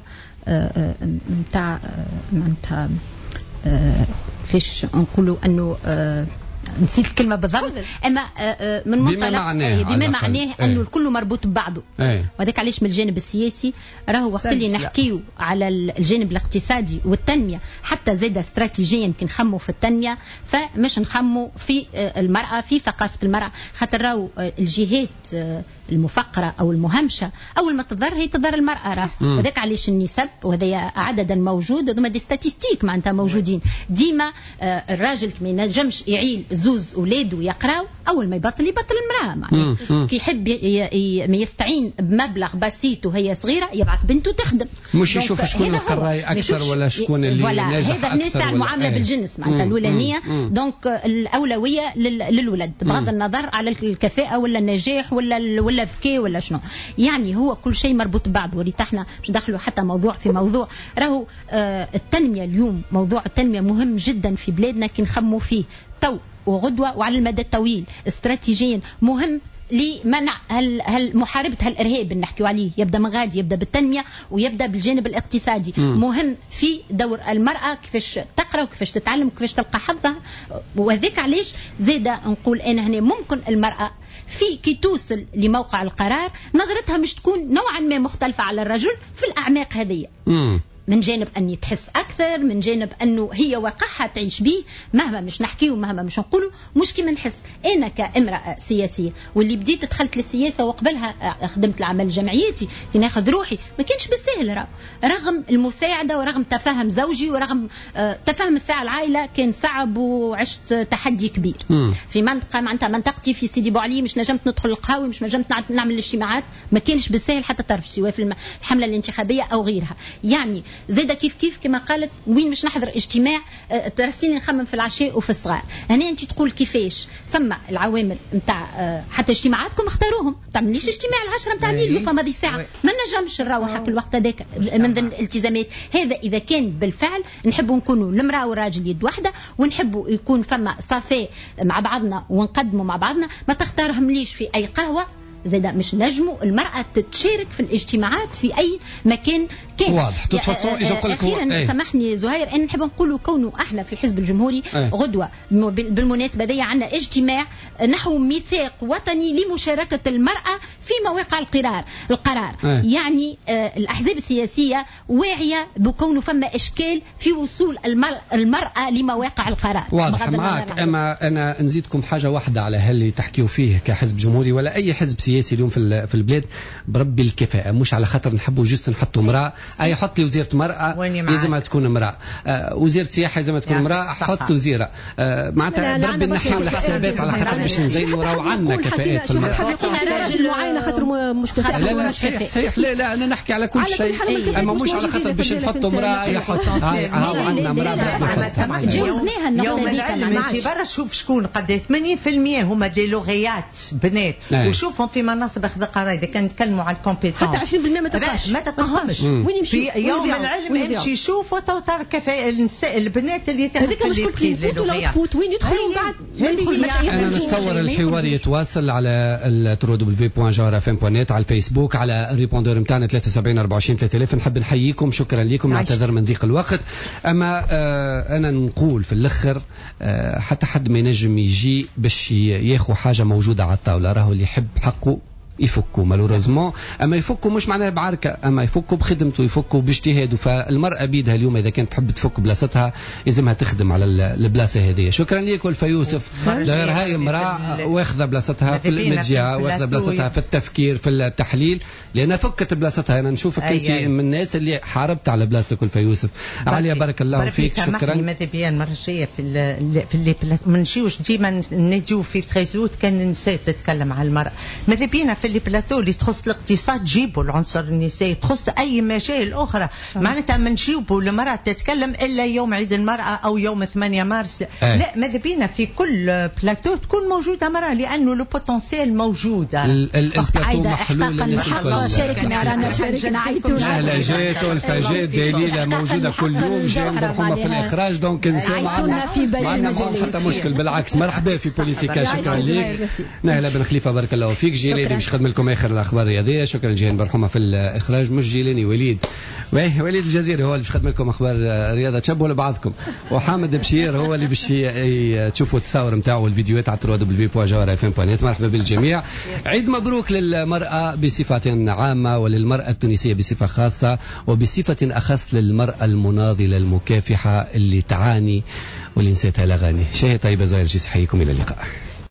نتاع معناتها فيش نقولوا انه نسيت الكلمه بالضبط، اما من منطلق بما معناه انه الكل مربوط ببعضه. وهذاك علاش من الجانب السياسي راهو وقت اللي نحكيو على الجانب الاقتصادي والتنميه حتى زاد استراتيجيا كي نخموا في التنميه، فمش نخموا في المراه في ثقافه المراه، خاطر راهو الجهات المفقره او المهمشه اول ما تظهر هي تظهر المراه. راه وهذاك علاش النسب وهذا عددا موجود، هذوما دي ستاتيستيك معناتها موجودين ديما. الراجل ما ينجمش يعيل زوز اولاده يقراو، اول ما يبطل المراه معناتها كي يحب ما يستعين بمبلغ بسيط وهي صغيره يبعث بنته تخدم،
مش يشوف شكون القراي اكثر ولا شكون اللي ناجح اكثر.
هذا بالنسبه المعامله بالجنس معناتها الاولانيه. دونك الاولويه للولد بغض النظر على الكفاءه ولا النجاح ولا الذكاء ولا شنو، يعني هو كل شيء مربوط ببعض. وليت احنا مش دخلوا حتى موضوع في موضوع راهو التنميه اليوم، موضوع التنميه مهم جدا في بلادنا كي نخموا فيه تو وغدوة وعلى المدى الطويل. استراتيجيا مهم لمنع محاربة هالإرهاب اللي نحكيو عليه، يبدأ من غادي، يبدأ بالتنمية ويبدأ بالجانب الاقتصادي. مهم في دور المرأة كيفاش تقرأ وكيفاش تتعلم وكيفاش تلقى حظها. وذيك علاش زيادة نقول أنا هنا ممكن المرأة في كي توصل لموقع القرار نظرتها مش تكون نوعا ما مختلفة على الرجل في الأعماق هذه، من جانب أني تحس أكثر، من جانب أنه هي واقعها تعيش به، مهما مش نحكي ومهما مش نقوله مش كي نحس. أنا كامرأة سياسية واللي بديت دخلت للسياسة وقبلها خدمت العمل الجمعياتي كي ناخذ روحي ما كانش بالسهل، رغم المساعدة ورغم تفاهم زوجي ورغم تفاهم الساعة العائلة كان صعب وعشت تحدي كبير. في منطقة معناتها منطقتي في سيدي بوعلي مش نجمت ندخل القهاوي، مش نجمت نعمل الاجتماعات، ما كانش بالسهل حتى طرف سواء في الحملة الانتخابية أو غيرها. يعني زيدا كيف كما قالت وين مش نحضر اجتماع ترسيني نخمم في العشاء وفي الصغار. هنا انت تقول كيفاش فما العوامل نتاع حتى اجتماعاتكم اختاروهم، تعمليش اجتماع 10 نتاع الليل فما دي ساعه ما نجمش نروح في الوقت هذاك من ضمن الالتزامات. هذا اذا كان بالفعل نحبوا نكونوا المراه والراجل يد واحده، ونحبوا يكون فما صافي مع بعضنا ونقدموا مع بعضنا. ما تختارهم ليش في اي قهوه زيدا مش نجموا المرأة تشارك في الاجتماعات في أي مكان كان.
واضح.
أخيرا سامحني زهير أن نحب نقولوا كونه احنا في الحزب الجمهوري غدوة بالمناسبة دي عندنا اجتماع نحو ميثاق وطني لمشاركة المرأة في مواقع القرار. يعني الأحزاب السياسية واعية بكونه فما إشكال في وصول المرأة لمواقع القرار.
واضح معك. أما أنا نزيدكم حاجة واحدة على هاللي تحكيوا فيه كحزب جمهوري ولا أي حزب سياسي اليوم في البلاد، بربي الكفاءة، مش على خاطر نحبوا جست نحطوا امرأة اي حط لي وزيره مرأة لازم تكون امراه، وزيره سياحه لازم تكون امراه، حط وزيره معناتها بربي نحيو الحسابات على خاطر باش نزينوا راهو عندنا كفاءات في المرأة.
راجل معين خاطر مشكله.
لا صحيح لا انا نحكي على كل شيء، اما مش على خاطر باش نحطوا امراه يحط هاو عندنا امراه
جوزناها
يوم العلم انت برا شوف شكون قد 80% هما دي لوغيات بنات وشوفهم في مناصب اخذ قرار. اذا كان نتكلموا على الكومبيتونس
حتى 20% ما تلقاهمش وين يمشي
يوم العلم امشي شوف وتوتر كفاءة البنات اللي تاخذ في اللوغيات
وين يدخلوا بعد.
انا نتصور الحوار يتواصل على www.jawrafm.net على الفيسبوك على الريبوندور نتاعنا 73 24 3000. نحب نحييكم، شكرا لكم، نعتذر من ضيق الوقت. اما انا نقول في الاخر حتى حد ما ينجم يجي باش ياخذ حاجه موجوده على الطاوله، راهو اللي يحب حقه يفكوا مالوريزمون، اما يفكوا مش معناها بعركه، اما يفكوا بخدمته، يفكوا باجتهاده. فالمراه بيدها اليوم اذا كانت تحب تفك بلاصتها لازمها تخدم على البلاصه هذه. شكرا لك ولفا يوسف. داير هاي امراه واخذه بلاصتها في الميديا، واخذه بلاصتها في التفكير في التحليل، لان فكت بلاصتها. انا نشوفك انت من الناس اللي حاربت على بلاصتك ولفا يوسف. عليا بارك الله فيك، شكرا.
ماذا بيا المره الجايه في اللي ما نجيوش ديما نجيو في تريزوت كان نسيت تتكلم على المراه. ماذا بينا في البلاتو اللي تخص الاقتصاد جيبوا العنصر النسائي، تخص اي مجال اخرى معناتها ما نجيبوا المراه تتكلم الا يوم عيد المراه او يوم 8 مارس. لا ماذا بينا في كل بلاتو تكون موجوده مراه، لانه لو بوتنسيال موجوده.
البلاتو محلول للناس الكل.
شاركنا عيطونا.
اهلا جات والفجات دليله موجوده كل يوم، جايين برحمه في الاخراج، دونك انسان ما عندنا حتى مشكل، بالعكس مرحبا في بوليتيكا. شكرا لك نهلا بن خليفه، بارك الله فيك. جيلاني باش نخدم لكم اخر الاخبار الرياضيه. شكرا جيهان برحومه في الاخراج، مش جيلاني وليد الجزيري هو اللي باش يخدم لكم اخبار رياضه. تشبهوا لبعضكم. وحامد بشير هو اللي باش تشوفوا التصاور نتاعو والفيديوهات على www.jawrafm.net. مرحبا بالجميع، عيد مبروك للمراه بصفه عامه وللمراه التونسيه بصفه خاصه، وبصفه اخص للمراه المناضله المكافحه اللي تعاني واللي نسيتها الاغاني. شهي طيبه زاير جيس، حيكم الى اللقاء.